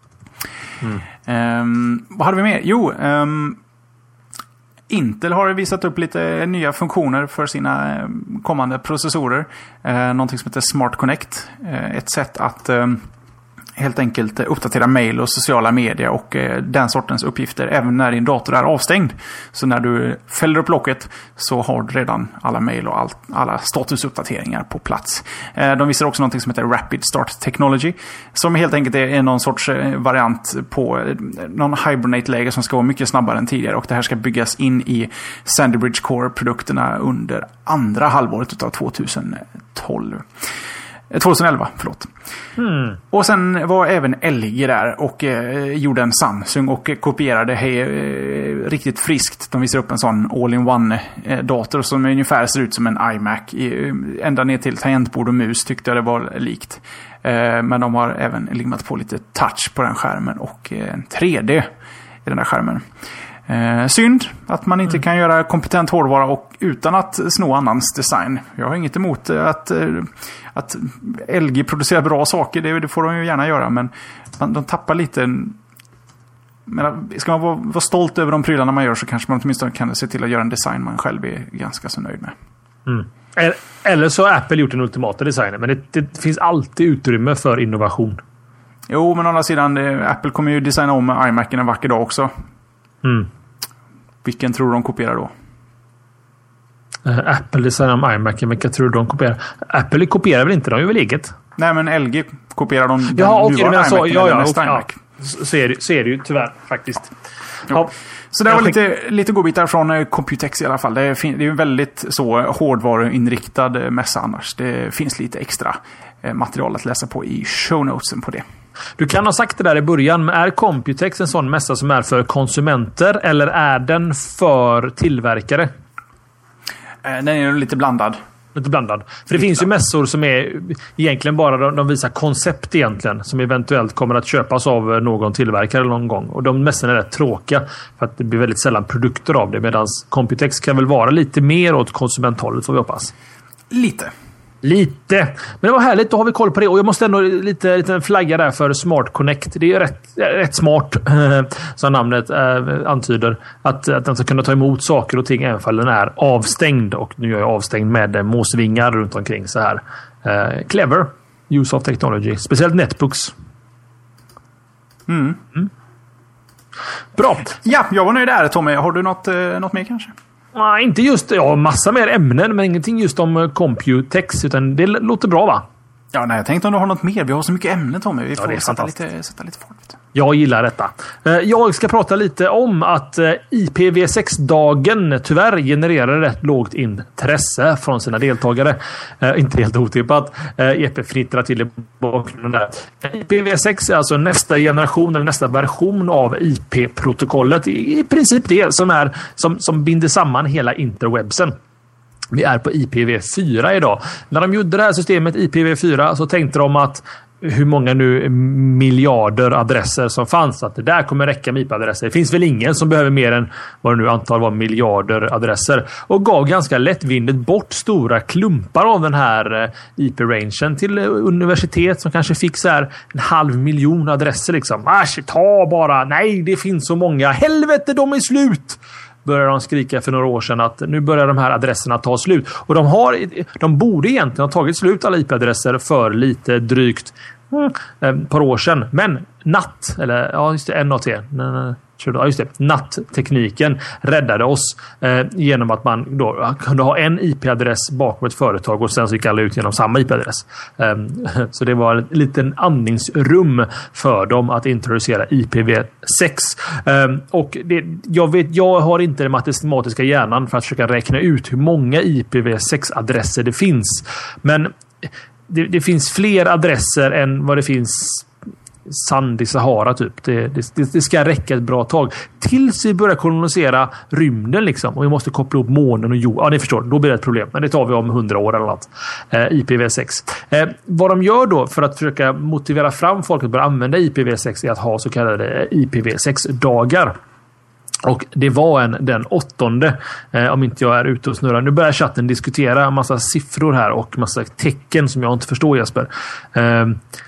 Mm. Um, vad hade vi mer? Jo, um, Intel har visat upp lite nya funktioner för sina kommande processorer. Eh, någonting som heter Smart Connect. Eh, ett sätt att eh, helt enkelt uppdatera mail och sociala medier och eh, den sortens uppgifter även när din dator är avstängd. Så när du fäller upp locket så har du redan alla mail och allt, alla statusuppdateringar på plats. Eh, de visar också något som heter Rapid Start Technology som helt enkelt är någon sorts eh, variant på eh, någon Hibernate-läge som ska vara mycket snabbare än tidigare, och det här ska byggas in i Sandy Bridge Core-produkterna under andra halvåret utav tjugohundratolv. tjugohundraelva, förlåt. Mm. Och sen var även L G där och eh, gjorde en Samsung och kopierade hej, eh, riktigt friskt. De visar upp en sån all-in-one-dator eh, som ungefär ser ut som en iMac. I, ända ner till tangentbord och mus tyckte jag det var likt. Eh, men de har även limmat på lite touch på den skärmen och eh, en tre D i den där skärmen. Eh, synd att man inte mm. kan göra kompetent hårdvara och utan att sno annans design. Jag har inget emot att, att L G producerar bra saker, det, det får de ju gärna göra, men man, de tappar lite. Men ska man vara, vara stolt över de prylarna man gör så kanske man åtminstone kan se till att göra en design man själv är ganska så nöjd med. Mm. Eller så har Apple gjort den ultimata designen, men det, det finns alltid utrymme för innovation. Jo, men å andra sidan, Apple kommer ju designa om iMacen en vacker dag också. Mm. Vilken tror du de kopierar då? Uh, Apple designar om iMacen, vilka tror du de kopierar? Apple kopierar väl inte, de är väl eget? Nej, men L G kopierar de den ja, okay, nuvarande iMacen ja, ja, nästa ja, iMac. Så, så, är det, så är det ju tyvärr faktiskt. Ja. Så det var lite, lite godbitar från uh, Computex i alla fall. Det är, fin- det är ju väldigt så hårdvaruinriktad uh, mässa annars. Det finns lite extra uh, material att läsa på i show notesen på det. Du kan ha sagt det där i början, men är Computex en sån mässa som är för konsumenter eller är den för tillverkare? Den är lite blandad. Lite blandad. För det finns ju mässor som är egentligen bara de, de visar koncept egentligen som eventuellt kommer att köpas av någon tillverkare någon gång. Och de mässorna är rätt tråkiga för att det blir väldigt sällan produkter av det, medan Computex kan väl vara lite mer åt konsumenthållet, får vi hoppas. Lite. Lite. Men det var härligt, då har vi koll på det. Och jag måste ändå lite, lite flagga där för Smart Connect. Det är rätt, rätt smart, som namnet äh, antyder. Att, att den ska kunna ta emot saker och ting även om den är avstängd. Och nu är jag avstängd med måsvingar runt omkring så här. Uh, clever use of technology. Speciellt netbooks. Mm. Mm. Bra. Ja, jag var nöjd där, Tommy. Har du något, eh, något mer kanske? Nej, inte just, ja, massa mer ämnen, men ingenting just om Computex, utan det låter bra, va? Ja, nej, jag tänkte om du har något mer. Vi har så mycket ämnen, Tommy. Vi får ja, sätta, lite, sätta lite fart. Jag gillar detta. Jag ska prata lite om att I P v sex-dagen tyvärr genererar rätt lågt intresse från sina deltagare. Inte helt otippat. Jeppe fnittrar till i bakgrunden där. I P v sex är alltså nästa generation eller nästa version av I P-protokollet. I princip det som, är, som, som binder samman hela interwebsen. Vi är på I P v fyra idag. När de gjorde det här systemet I P v fyra så tänkte de att hur många nu miljarder adresser som fanns, att det där kommer räcka med I P-adresser. Det finns väl ingen som behöver mer än vad det nu antal var miljarder adresser, och gav ganska lättvindigt bort stora klumpar av den här I P-rangen till universitet som kanske fick så här en halv miljon adresser liksom. Äsch, ta bara, nej det finns så många, helvete de är slut! Började de skrika för några år sedan att nu börjar de här adresserna ta slut. Och de, har, de borde egentligen ha tagit slut alla I P-adresser för lite drygt mm, ett par år sedan. Men natt, eller ja just det, N A T. Ja, just det. Natttekniken räddade oss eh, genom att man då kunde ha en I P-adress bakom ett företag och sen så gick alla ut genom samma I P-adress. Eh, så det var en liten andningsrum för dem att introducera I P v sex. Eh, och det, jag vet, jag har inte den matematiska hjärnan för att försöka räkna ut hur många I P v sex-adresser det finns. Men det, det finns fler adresser än vad det finns sand i Sahara typ. Det, det, det ska räcka ett bra tag. Tills vi börjar kolonisera rymden liksom. Och vi måste koppla upp månen och jorden. Ja, ni förstår. Då blir det ett problem. Men det tar vi om hundra år eller något. Eh, I P v sex. Eh, vad de gör då för att försöka motivera fram folk att börja använda I P v sex är att ha så kallade I P v sex-dagar. Och det var en den åttonde, eh, om inte jag är ute och snurrar. Nu börjar chatten diskutera en massa siffror här och massa tecken som jag inte förstår, Jesper. Eh,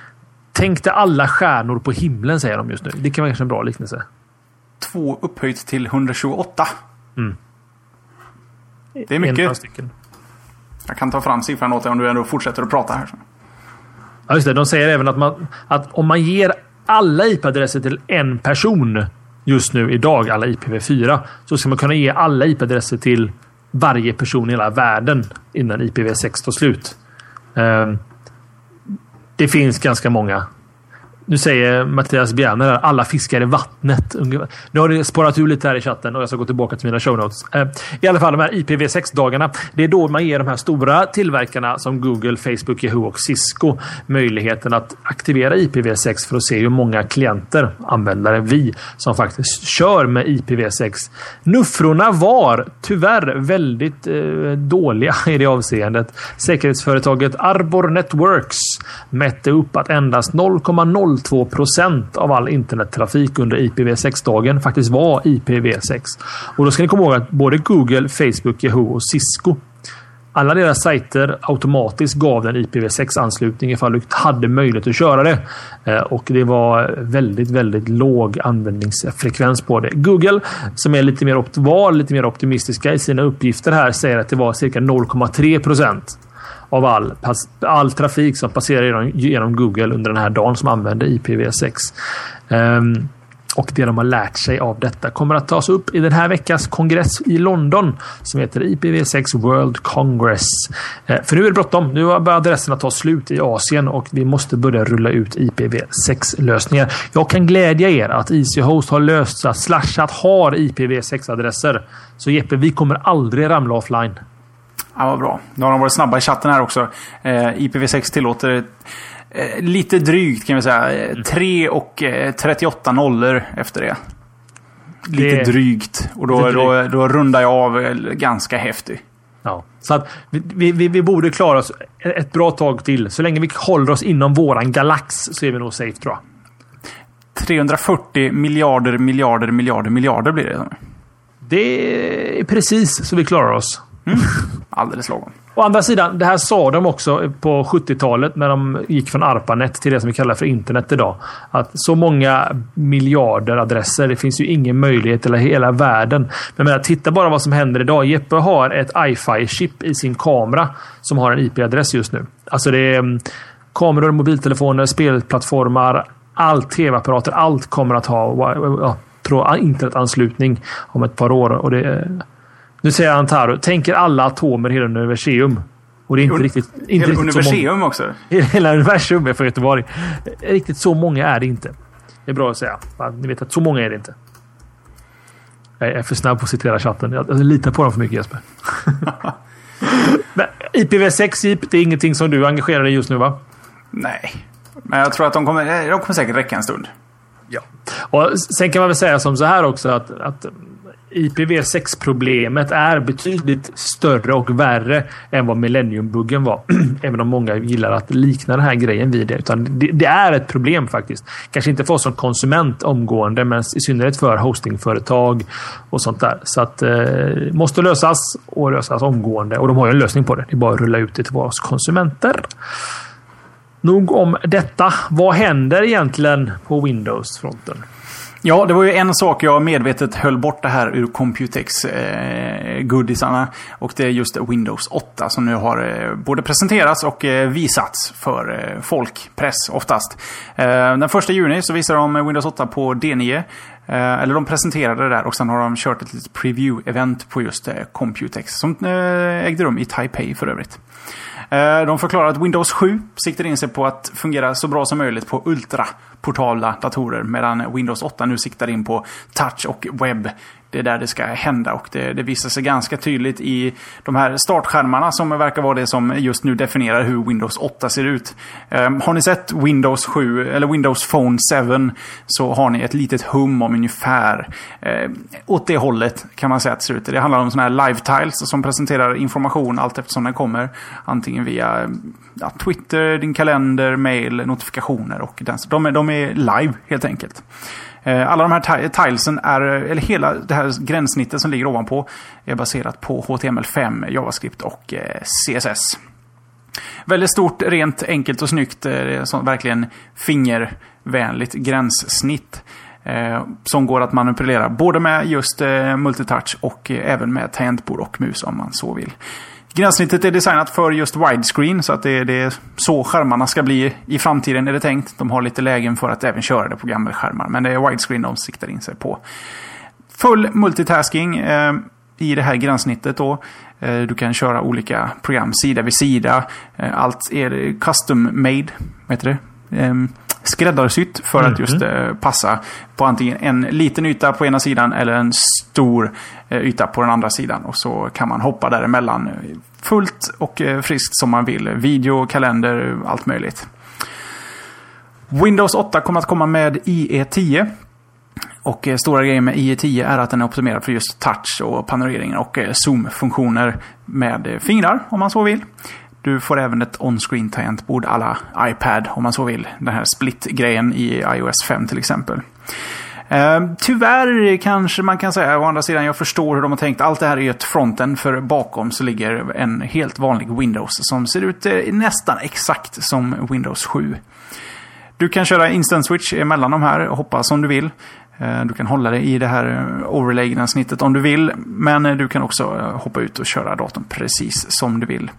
Tänk dig alla stjärnor på himlen, säger de just nu. Det kan vara kanske en bra liknelse. Två upphöjt till hundratjugoåtta. Mm. Det är mycket. Jag kan ta fram siffran åt dig om du ändå fortsätter att prata här. Ja, just det. De säger även att, man, att om man ger alla I P-adresser till en person just nu idag, alla I P v fyra, så ska man kunna ge alla I P-adresser till varje person i hela världen innan I P v sex tar slut. Um, det finns ganska många. Nu säger Mattias Bjärner där, alla fiskar i vattnet. Nu har det spårat ur lite här i chatten och jag ska gå tillbaka till mina show notes. Uh, I alla fall de här I P v sex-dagarna, det är då man ger de här stora tillverkarna som Google, Facebook, Yahoo och Cisco möjligheten att aktivera I P v sex för att se hur många klienter, användare vi, som faktiskt kör med I P v sex. Nuffrorna var tyvärr väldigt eh, dåliga i det avseendet. Säkerhetsföretaget Arbor Networks mätte upp att endast noll komma noll två procent av all internettrafik under I P v sex-dagen faktiskt var I P v sex. Och då ska ni komma ihåg att både Google, Facebook, Yahoo och Cisco, alla deras sajter automatiskt gav den I P v sex-anslutning ifall du hade möjlighet att köra det. Och det var väldigt, väldigt låg användningsfrekvens på det. Google, som är lite mer, var lite mer optimistiska i sina uppgifter här, säger att det var cirka noll komma tre procent av all, all trafik som passerar genom, genom Google under den här dagen som använder I P v sex. Um, och det de har lärt sig av detta kommer att tas upp i den här veckas kongress i London som heter I P v sex World Congress. Uh, för nu är det bråttom. Nu börjar adresserna ta slut i Asien och vi måste börja rulla ut I P v sex-lösningar. Jag kan glädja er att E C Host har löst så att Slashat har I P v sex-adresser. Så Jeppe, vi kommer aldrig ramla offline. Ja, vad bra. Nu har de varit snabba i chatten här också. Eh, I P v sex tillåter eh, lite drygt kan vi säga. Mm. tre och eh, trettioåtta nollor efter det. Lite det drygt. Och då, drygt. Då, då rundar jag av eh, ganska häftigt. Ja. Så att vi, vi, vi borde klara oss ett bra tag till. Så länge vi håller oss inom våran galax så är vi nog safe, tror jag. trehundrafyrtio miljarder, miljarder, miljarder, miljarder blir det. Det är precis så vi klarar oss. Mm. Alldeles lagom. Å andra sidan, det här sa de också på sjuttiotalet när de gick från ARPANET till det som vi kallar för internet idag. Att så många miljarder adresser, det finns ju ingen möjlighet i hela världen. Men menar, titta bara vad som händer idag. Jeppe har ett iFi-chip i sin kamera som har en I P-adress just nu. Alltså det är kameror, mobiltelefoner, spelplattformar, allt tv-apparater, allt kommer att ha ja, tror, internetanslutning om ett par år. Och det är... Nu säger Antaro, tänker alla atomer i hela universum. Och det är inte Un- riktigt... Inte hela riktigt universum så många, också? Hela universum är för Göteborg. Riktigt så många är det inte. Det är bra att säga. Ni vet att så många är det inte. Jag är för snabb på att citera chatten. Jag litar på dem för mycket, Jesper. Men I P v sex, I P, det är ingenting som du engagerar dig just nu, va? Nej. Men jag tror att de kommer, de kommer säkert räcka en stund. Ja. Och sen kan man väl säga som så här också att... att I P v sex-problemet är betydligt större och värre än vad Millennium-buggen var. Även om många gillar att likna den här grejen vid det. Utan det, det är ett problem faktiskt. Kanske inte för oss som konsument omgående, men i synnerhet för hostingföretag och sånt där. Så att det eh, måste lösas och lösas omgående. Och de har ju en lösning på det. Det är bara att rulla ut det till våra konsumenter. Nog om detta. Vad händer egentligen på Windows-fronten? Ja, det var ju en sak jag medvetet höll bort det här ur Computex eh, goodisarna. Och det är just Windows åtta som nu har eh, både presenterats och eh, visats för eh, folk, press oftast. Eh, den första juni så visade de Windows åtta på D nio. Eh, eller de presenterade det där och sen har de kört ett litet preview-event på just eh, Computex som eh, ägde rum i Taipei för övrigt. De förklarar att Windows sju siktar in sig på att fungera så bra som möjligt på ultraportabla datorer medan Windows åtta nu siktar in på touch och webb. Det är där det ska hända och det, det visar sig ganska tydligt i de här startskärmarna som verkar vara det som just nu definierar hur Windows åtta ser ut. Um, har ni sett Windows sju eller Windows Phone sju så har ni ett litet hum om ungefär uh, åt det hållet kan man säga att det ser ut. Det handlar om såna här live tiles som presenterar information allt eftersom den kommer. Antingen via ja, Twitter, din kalender, mail, notifikationer och den. De är, de är live helt enkelt. Alla de här tilesen är, eller hela det här gränssnittet som ligger ovanpå är baserat på H T M L fem, JavaScript och C S S. Väldigt stort, rent, enkelt och snyggt. Som verkligen fingervänligt gränssnitt eh, som går att manipulera både med just eh, multitouch och eh, även med tangentbord och mus om man så vill. Gränssnittet är designat för just widescreen, så att det, det är så skärmarna ska bli i framtiden är det tänkt. De har lite lägen för att även köra det på gamla skärmar, men det är widescreen de siktar in sig på. Full multitasking eh, i det här gränssnittet då. Eh, du kan köra olika program sida vid sida. Eh, allt är custom made, vad heter det? Eh, skräddarsytt för mm-hmm. att just eh, passa på antingen en liten yta på ena sidan eller en stor eh, yta på den andra sidan. Och så kan man hoppa däremellan fullt och eh, friskt som man vill. Video, kalender, allt möjligt. Windows åtta kommer att komma med I E tio. Och eh, stora grejen med I E tio är att den är optimerad för just touch och panorering och eh, zoom-funktioner med eh, fingrar om man så vill. Du får även ett on-screen tangentbord alla iPad om man så vill. Den här split-grejen i iOS fem till exempel. Eh, tyvärr kanske man kan säga, å andra sidan jag förstår hur de har tänkt. Allt det här är ett fronten, för bakom så ligger en helt vanlig Windows som ser ut eh, nästan exakt som Windows sju. Du kan köra instant switch emellan de här och hoppa som du vill. Du kan hålla dig i det här overlay-gränssnittet om du vill. Men du kan också hoppa ut och köra datorn precis som du vill.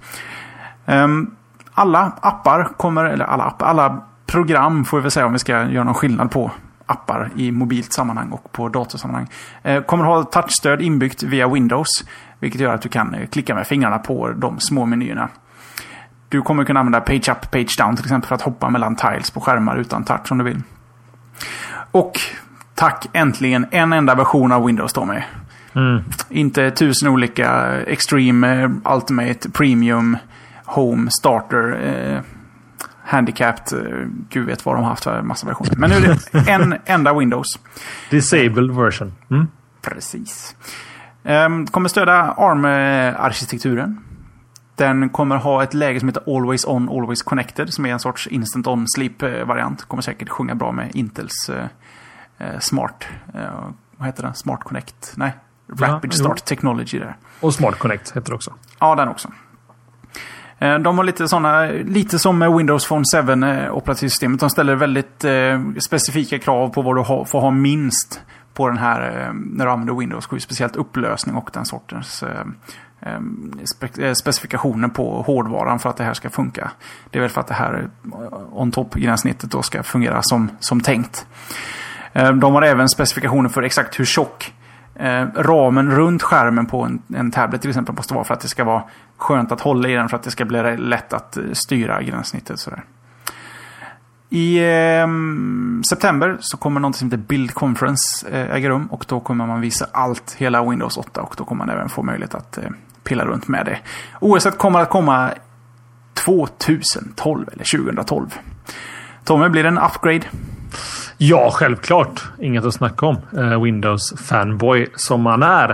Alla appar kommer, eller alla appar, alla program får vi väl säga om vi ska göra någon skillnad på appar i mobilt sammanhang och på datorsammanhang. Kommer ha touchstöd inbyggt via Windows. Vilket gör att du kan klicka med fingrarna på de små menyerna. Du kommer kunna använda page up, page down till exempel för att hoppa mellan tiles på skärmar utan touch om du vill. Och tack, äntligen en enda version av Windows Tommy. Mm. Inte tusen olika Extreme, Ultimate, Premium, Home, Starter, eh, Handicapped, eh, gud vet vad de har haft för massa versioner. Men nu är det en enda Windows. Disabled version. Mm. Precis. Um, kommer stödja A R M-arkitekturen. Den kommer ha ett läge som heter Always On, Always Connected, som är en sorts Instant On Sleep-variant. Kommer säkert sjunga bra med Intels eh, Smart, eh, vad heter det? Smart Connect? Nej, Rapid ja, Start jo. Technology där. Och Smart Connect heter det också. Ja, den också. Eh, de har lite sådana, lite som med Windows Phone sju eh, operativsystemet. De ställer väldigt eh, specifika krav på vad du ha, får ha minst på den här, eh, när du använder Windows sju, speciellt upplösning och den sortens eh, Spe- specifikationen på hårdvaran för att det här ska funka. Det är väl för att det här on-top-gränssnittet då ska fungera som, som tänkt. De har även specifikationer för exakt hur tjock eh, ramen runt skärmen på en, en tablet till exempel måste vara för att det ska vara skönt att hålla i den, för att det ska bli lätt att styra gränssnittet sådär. I eh, september så kommer något som heter Build Conference eh, äga rum, och då kommer man visa allt, hela Windows åtta, och då kommer man även få möjlighet att eh, pilla runt med det. O S kommer att komma tjugotolv eller tjugotolv. Tommy, blir det en upgrade? Ja, självklart. Inget att snacka om. Uh, Windows-fanboy som man är.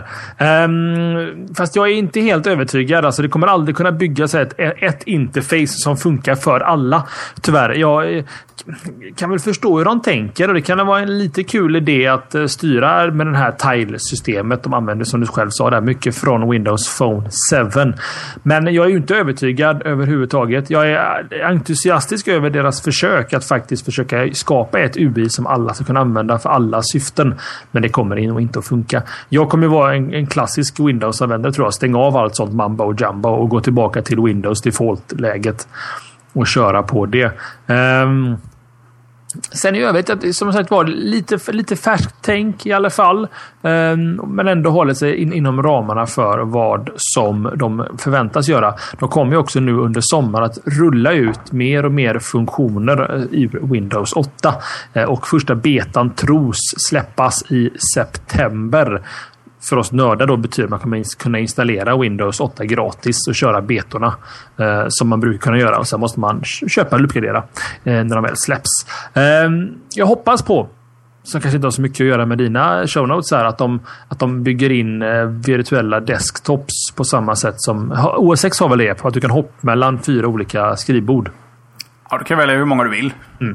Um, fast jag är inte helt övertygad. Alltså, det kommer aldrig kunna byggas ett, ett interface som funkar för alla. Tyvärr. Jag kan väl förstå hur de tänker, och det kan vara en lite kul idé att styra med den här tile-systemet de använder, som du själv sa där, mycket från Windows Phone sju. Men jag är ju inte övertygad överhuvudtaget. Jag är entusiastisk över deras försök att faktiskt försöka skapa ett U I som alla ska kunna använda för alla syften. Men det kommer nog inte att funka. Jag kommer vara en, en klassisk Windows-användare, tror jag. Stänga av allt sånt mambo och jumbo och gå tillbaka till Windows default-läget och köra på det. Um, sen i övrigt, att som sagt var lite, lite färskt tänk i alla fall. Um, men ändå håller sig in, inom ramarna för vad som de förväntas göra. De kommer ju också nu under sommar att rulla ut mer och mer funktioner i Windows åtta. Uh, och första betan tros släppas i september. För oss nördar då betyder att man kommer kunna installera Windows åtta gratis och köra betorna eh, som man brukar kunna göra. Och sen måste man köpa eller uppgradera eh, när de väl släpps. Eh, jag hoppas på, som kanske inte har så mycket att göra med dina show notes här, att de, att de bygger in eh, virtuella desktops på samma sätt som O S X har väl det, på att du kan hoppa mellan fyra olika skrivbord. Ja, du kan välja hur många du vill. Mm.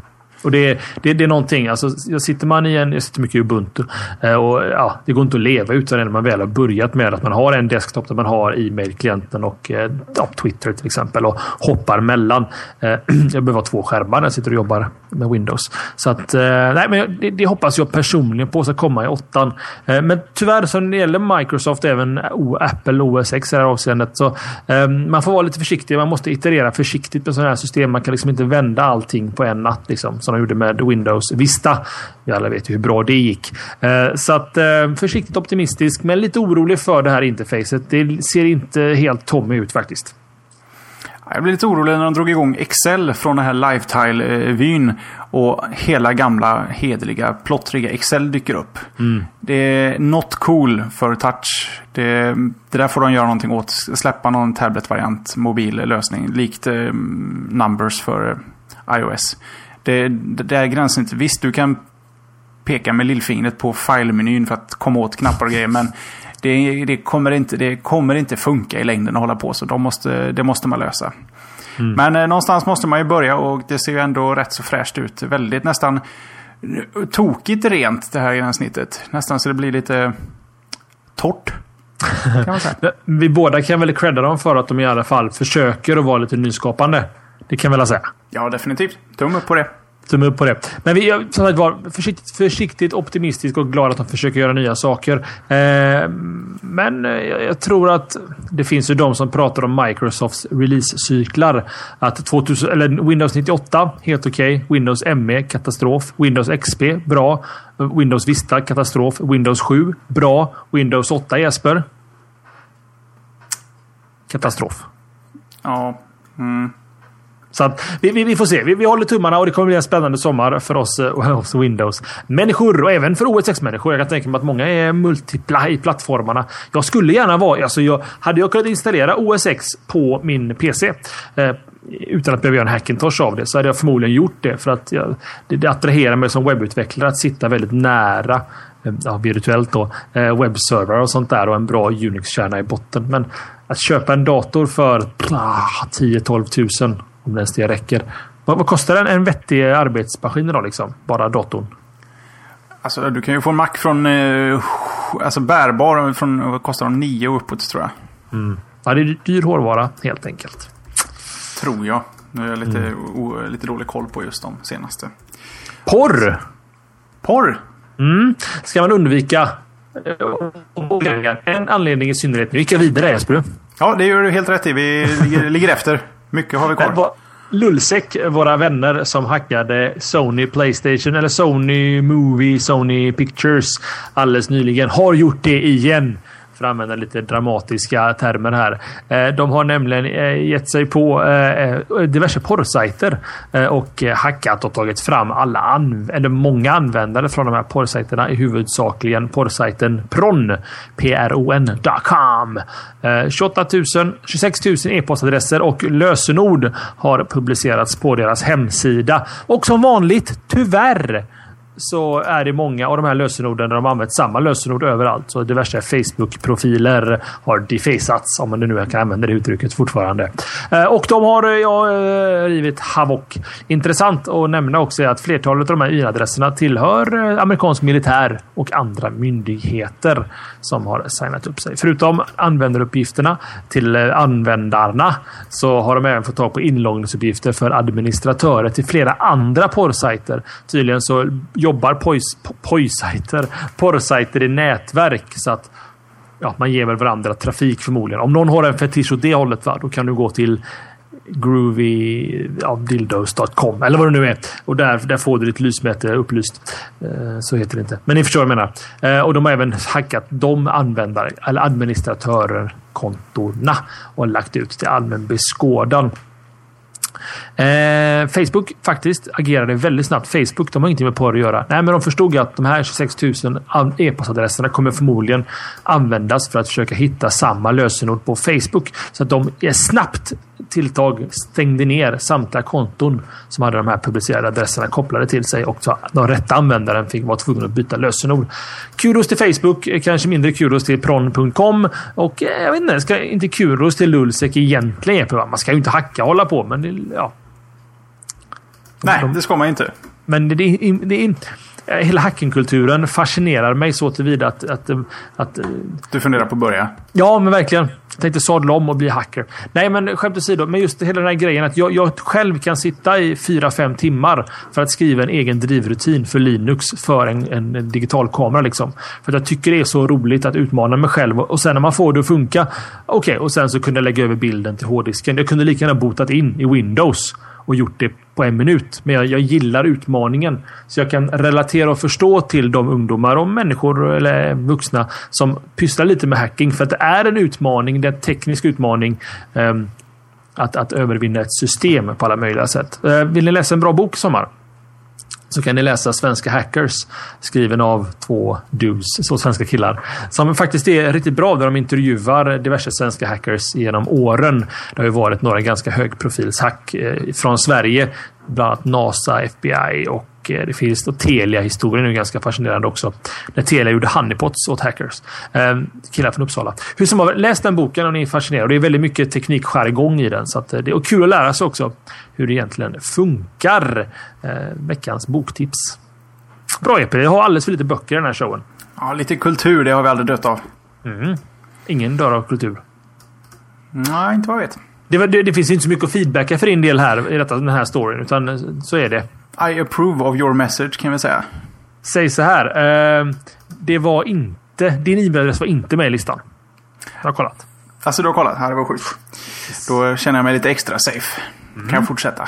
Och det, det, det är någonting, alltså jag sitter man i en, jag sitter mycket i Ubuntu och ja, det går inte att leva utan när man väl har börjat med att man har en desktop där man har e-mail-klienten och ja, Twitter till exempel och hoppar mellan. Jag behöver ha två skärmar när jag sitter och jobbar med Windows. Så att, nej men det, det hoppas jag personligen på ska komma i åttan. Men tyvärr så när det gäller Microsoft, även Apple O S X i det här avseendet, så man får vara lite försiktig, man måste iterera försiktigt med sådana här system. Man kan liksom inte vända allting på en natt liksom, som de gjorde med Windows Vista. Vi alla vet ju hur bra det gick. Eh, så att eh, försiktigt optimistisk, men lite orolig för det här interfacet. Det ser inte helt tommy ut faktiskt. Jag blev lite orolig när de drog igång Excel från den här Lifetile-vyn och hela gamla, hederliga, plottriga Excel dyker upp. Mm. Det är not cool för touch. Det, det där får de göra någonting åt. Släppa någon tablet-variant, mobil lösning, likt eh, Numbers för eh, iOS. Det, det, det är gränsen inte. Visst, du kan peka med lillfingret på file-menyn för att komma åt knappar och grejer, men Det, det, kommer inte, det kommer inte funka i längden att hålla på, så de måste, det måste man lösa. Mm. Men eh, någonstans måste man ju börja, och det ser ju ändå rätt så fräscht ut. Väldigt nästan tokigt rent det här gränssnittet. Nästan så det blir lite torrt, kan man säga. Vi båda kan väl credda dem för att de i alla fall försöker att vara lite nyskapande. Det kan väl jag säga. Ja, definitivt. Tumme upp på det. Tumme upp på det. Men vi som sagt var försiktigt, försiktigt optimistisk och glad att de försöker göra nya saker. Eh, men jag, jag tror att det finns ju de som pratar om Microsofts release-cyklar. Att tvåtusen, eller Windows nittioåtta, helt okej. Okay. Windows M E, katastrof. Windows X P, bra. Windows Vista, katastrof. Windows sju, bra. Windows åtta, Jesper. Katastrof. Ja, mm. Så att vi, vi, vi får se. Vi, vi håller tummarna och det kommer bli en spännande sommar för oss och oss Windows-människor och även för O S X-människor. Jag kan tänka mig att många är multipla i plattformarna. Jag skulle gärna vara... Alltså jag, hade jag kunnat installera O S X på min P C eh, utan att behöva göra en Hackintosh av det, så hade jag förmodligen gjort det. För att jag, det, det attraherar mig som webbutvecklare att sitta väldigt nära, ja, virtuellt då, eh, webbserver och sånt där och en bra Unix-kärna i botten. Men att köpa en dator för ah, tio till tolv tusen, om det det räcker. Vad, vad kostar en, en vettig arbetsmaskin då liksom? Bara datorn? Alltså du kan ju få en Mac från eh, alltså bärbar från, vad kostar de, nio och uppåt tror jag. Mm. Ja, det är dyr hårdvara helt enkelt. Tror jag. Nu är jag lite, mm. o, lite dålig koll på just de senaste. Porr! Porr? Mm. Ska man undvika en anledning i synnerhet. Nu gick jag vidare, Jesper. Ja, det gör du helt rätt i. Vi ligger, ligger efter. Mycket har vi kvar. Lulsek, våra vänner som hackade Sony PlayStation eller Sony Movie, Sony Pictures alldeles nyligen, har gjort det igen. För att använda lite dramatiska termer här. De har nämligen gett sig på diverse porrsajter och hackat och tagit fram alla anv- eller många användare från de här porrsajterna, i huvudsakligen porrsajten Pron, P R O N dot com. tjugoåtta tusen, tjugosex tusen e-postadresser och lösenord har publicerats på deras hemsida. Och som vanligt, tyvärr, så är det många av de här lösenorden där de har använt samma lösenord överallt. Så diverse Facebook-profiler har defacats, om man nu kan använda det uttrycket fortfarande. Och de har ja, rivit havok. Intressant att nämna också är att flertalet av de här e-adresserna tillhör amerikansk militär och andra myndigheter som har signat upp sig. Förutom användaruppgifterna till användarna så har de även fått tag på inloggningsuppgifter för administratörer till flera andra porrsajter. Tydligen så jobbar poj-sajter, porrsajter i nätverk, så att ja, man ger väl varandra trafik förmodligen. Om någon har en fetisch åt det hållet, va, då kan du gå till groovy ja, dildos dot com eller vad det nu är. Och där, där får du ditt lysmäte upplyst. Eh, så heter det inte. Men ni förstår vad jag menar. Eh, och de har även hackat de användare eller administratörer kontorna och lagt ut till allmän beskådan. Eh, Facebook faktiskt agerade väldigt snabbt. Facebook, de har ingenting med på att göra. Nej, men de förstod att de här tjugosex tusen e-postadresserna kommer förmodligen användas för att försöka hitta samma lösenord på Facebook. Så att de är snabbt tilltag stängde ner samtliga konton som hade de här publicerade adresserna kopplade till sig, och så de rätta användaren fick vara tvungen att byta lösenord. Kudos till Facebook, kanske mindre kudos till pron punkt com, och jag vet inte, ska inte kudos till Lulsek egentligen. Man ska ju inte hacka och hålla på, men det, ja. Nej, det ska man inte. Men det är, det är hela hackingkulturen fascinerar mig så tillvida att, att, att... Du funderar på att börja? Ja, men verkligen. Jag tänkte sadla om och bli hacker. Nej, men skämt åsido. Men just hela den här grejen att jag, jag själv kan sitta i fyra fem timmar för att skriva en egen drivrutin för Linux för en, en digital kamera liksom. För att jag tycker det är så roligt att utmana mig själv. Och sen när man får det att funka, okej, okay, och sen så kunde jag lägga över bilden till hårddisken. Jag kunde lika gärna botat in i Windows och gjort det på en minut. Men jag, jag gillar utmaningen. Så jag kan relatera och förstå till de ungdomar och människor eller vuxna som pysslar lite med hacking. För att det är en utmaning, det är en teknisk utmaning um, att, att övervinna ett system på alla möjliga sätt. Uh, vill ni läsa en bra bok i sommar? Så kan ni läsa Svenska Hackers, skriven av två dudes, så svenska killar, som faktiskt är riktigt bra där de intervjuar diverse svenska hackers genom åren. Det har ju varit några ganska högprofilshack eh, från Sverige, bland annat NASA, F B I och eh, det finns då Telia-historien är ju ganska fascinerande också. När Telia gjorde honeypots åt hackers. Eh, killar från Uppsala. Hur som helst, läs den boken och ni är fascinerade. Det är väldigt mycket teknikjargong i den, så att, eh, det är kul att lära sig också hur det egentligen funkar. Eh, veckans boktips. Bra E P, jag har alldeles för lite böcker i den här showen. Ja, lite kultur, det har vi aldrig dött av. Mm. Ingen dör av kultur. Nej, inte vad jag vet. Det, det, det finns inte så mycket att feedbacka för din del här i detta, den här storyn, utan så är det. I approve of your message, kan vi säga. Säg så här. Eh, det var inte, din e-mailadress var inte med i listan. Jag har kollat. Alltså du har kollat? Här, det var sjukt. Då känner jag mig lite extra safe. Mm. Kan jag fortsätta.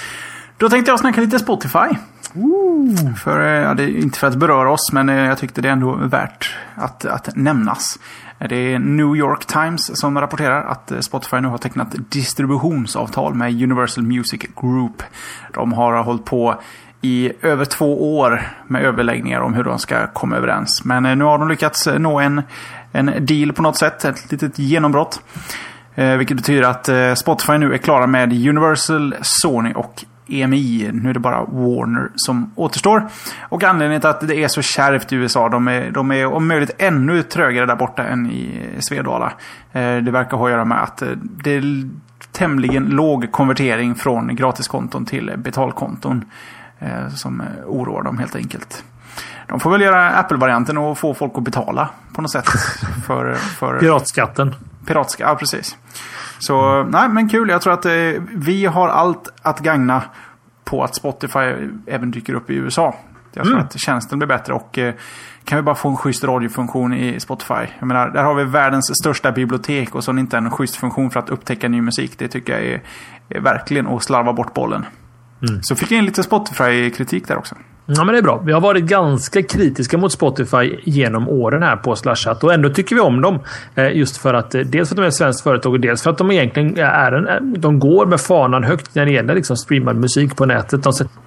Då tänkte jag snacka lite Spotify. Ooh. För, ja, det är inte för att beröra oss, men jag tyckte det är ändå värt att, att nämnas. Det är New York Times som rapporterar att Spotify nu har tecknat distributionsavtal med Universal Music Group. De har hållit på i över två år med överläggningar om hur de ska komma överens. Men nu har de lyckats nå en, en deal på något sätt, ett litet genombrott. Eh, vilket betyder att eh, Spotify nu är klara med Universal, Sony och E M I. Nu är det bara Warner som återstår. Och anledningen till att det är så kärvt i U S A, de är, de är om möjligt ännu trögare där borta än i Svedala. Eh, det verkar ha att göra med att eh, det är tämligen låg konvertering från gratiskonton till betalkonton eh, som oroar dem helt enkelt. De får väl göra Apple-varianten och få folk att betala på något sätt. för, för Piratskatten. Piratskatt, ja precis. Så, nej men kul. Jag tror att eh, vi har allt att gagna på att Spotify även dyker upp i U S A. Jag tror mm. att tjänsten blir bättre och eh, kan vi bara få en schysst radiofunktion i Spotify. Jag menar, där har vi världens största bibliotek och så inte en schysst funktion för att upptäcka ny musik. Det tycker jag är, är verkligen att slarva bort bollen. Mm. Så fick jag in lite Spotify-kritik där också. Ja, men det är bra. Vi har varit ganska kritiska mot Spotify genom åren här på Slashat och ändå tycker vi om dem. Just för att dels för att de är ett svenskt företag och dels för att de egentligen är en, de går med fanan högt när det gäller liksom streamad musik på nätet. De sätter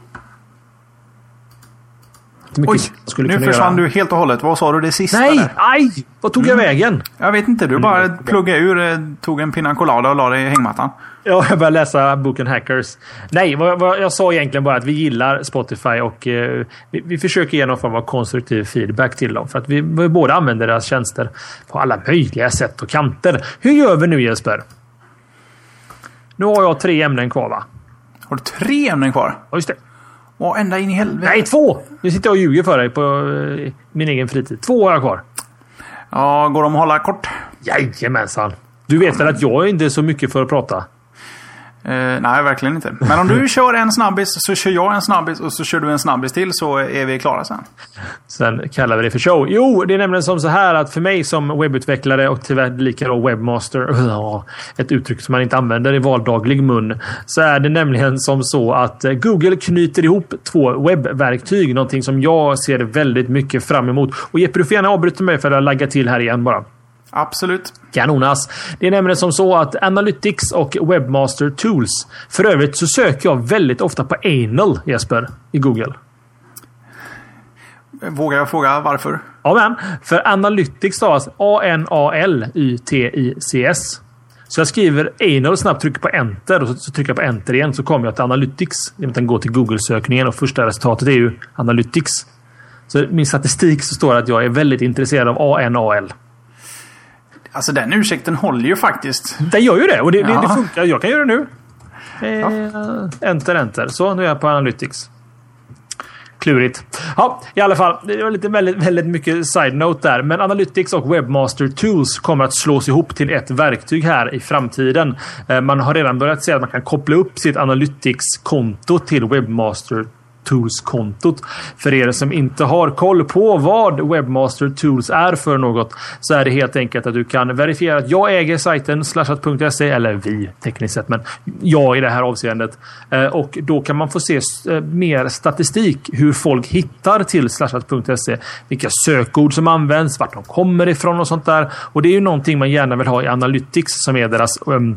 Oj, nu försvann göra. Du helt och hållet. Vad sa du det sista? Nej, där? aj! Vad tog jag mm. vägen? Jag vet inte, du bara mm. pluggade ur, tog en pina colada och la det i hängmattan. Ja, jag började läsa boken Hackers. Nej, vad, vad, jag sa egentligen bara att vi gillar Spotify och eh, vi, vi försöker ge någon form av konstruktiv feedback till dem. För att vi, vi båda använder deras tjänster på alla möjliga sätt och kanter. Hur gör vi nu, Jesper? Nu har jag tre ämnen kvar, va? Har du tre ämnen kvar? Ja, just det. Och ända in i helvete. Nej, två! Nu sitter jag och ljuger för dig på eh, min egen fritid. Två har jag kvar. Ja, går de att hålla kort? Jajamensan. Du vet väl att jag är inte så mycket för att prata? Uh, nej, verkligen inte. Men om du kör en snabbis så kör jag en snabbis och så kör du en snabbis till så är vi klara sen. Sen kallar vi det för show. Jo, det är nämligen som så här att för mig som webbutvecklare och tyvärr lika då webbmaster, ett uttryck som man inte använder i vardaglig mun, så är det nämligen som så att Google knyter ihop två webbverktyg, någonting som jag ser väldigt mycket fram emot. Och Jeppe, du får gärna avbryta mig för att lagga till här igen bara. Absolut. Kanonas. Det är nämligen som så att Analytics och Webmaster Tools. För övrigt så söker jag väldigt ofta på anal, Jesper, i Google. Vågar jag fråga varför? Ja, men för Analytics stavas A N A L Y T I C S. Så jag skriver anal och snabbt trycker på enter och så, så trycker jag på enter igen så kommer jag till Analytics. Den går till Google-sökningen och första resultatet är ju Analytics. Så i min statistik så står det att jag är väldigt intresserad av A N A L. Alltså den ursäkten håller ju faktiskt. Den gör ju det och det, det, det funkar. Jag kan göra det nu. Eh, enter, enter. Så, nu är jag på Analytics. Klurigt. Ja, i alla fall. Det var lite väldigt, väldigt mycket side-note där. Men Analytics och Webmaster Tools kommer att slås ihop till ett verktyg här i framtiden. Man har redan börjat säga att man kan koppla upp sitt Analytics-konto till Webmaster Tools-kontot. För er som inte har koll på vad Webmaster Tools är för något, så är det helt enkelt att du kan verifiera att jag äger sajten slashat punkt se, eller vi tekniskt sett, men jag i det här avseendet. Och då kan man få se mer statistik hur folk hittar till slashat punkt se, vilka sökord som används, vart de kommer ifrån och sånt där. Och det är ju någonting man gärna vill ha i Analytics, som är deras um,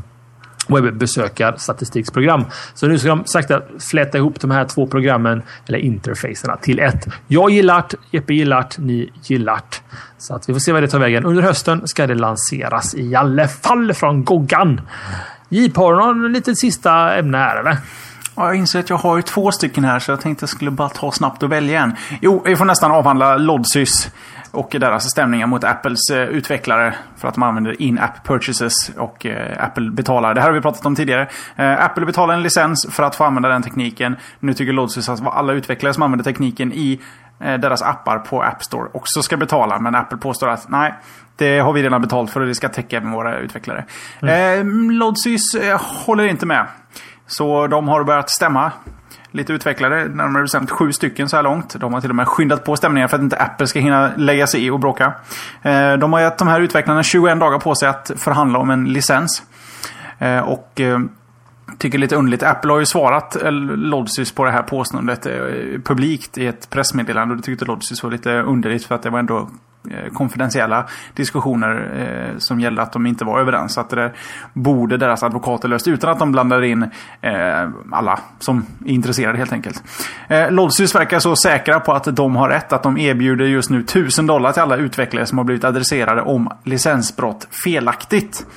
webbesökarstatistiksprogram. Så nu ska de sakta fläta ihop de här två programmen, eller interfacerna, till ett. Jag gillar det, Jeppe gillar det, ni gillar det. Så att vi får se vad det tar vägen. Under hösten ska det lanseras i alla fall från Goggan. J-P, har du någon lite sista ämne här, eller? Ja, jag inser att jag har ju två stycken här, så jag tänkte jag skulle bara ta snabbt och välja en. Jo, vi får nästan avhandla Lodsys och deras stämningar mot Apples eh, utvecklare för att de använder in-app purchases och eh, Apple betalar. Det här har vi pratat om tidigare. Eh, Apple betalar en licens för att få använda den tekniken. Nu tycker Lodsys att alla utvecklare som använder tekniken i eh, deras appar på App Store också ska betala. Men Apple påstår att nej, det har vi redan betalt för och det ska täcka med våra utvecklare. Mm. Eh, Lodsys eh, håller inte med. Så de har börjat stämma lite utvecklare, närmare bestämt sju stycken så här långt. De har till och med skyndat på stämningen för att inte Apple ska hinna lägga sig i och bråka. De har gett de här utvecklarna tjugoen dagar på sig att förhandla om en licens. Och tycker lite underligt. Apple har ju svarat Lodsys på det här påståendet publikt i ett pressmeddelande, och det tyckte Lodsys var lite underligt för att det var ändå konfidentiella diskussioner eh, som gällde att de inte var överens. Så att det där borde deras advokater löst utan att de blandar in eh, alla som är intresserade helt enkelt. Eh, Lodsys verkar så säkra på att de har rätt att de erbjuder just nu tusen dollar till alla utvecklare som har blivit adresserade om licensbrott felaktigt.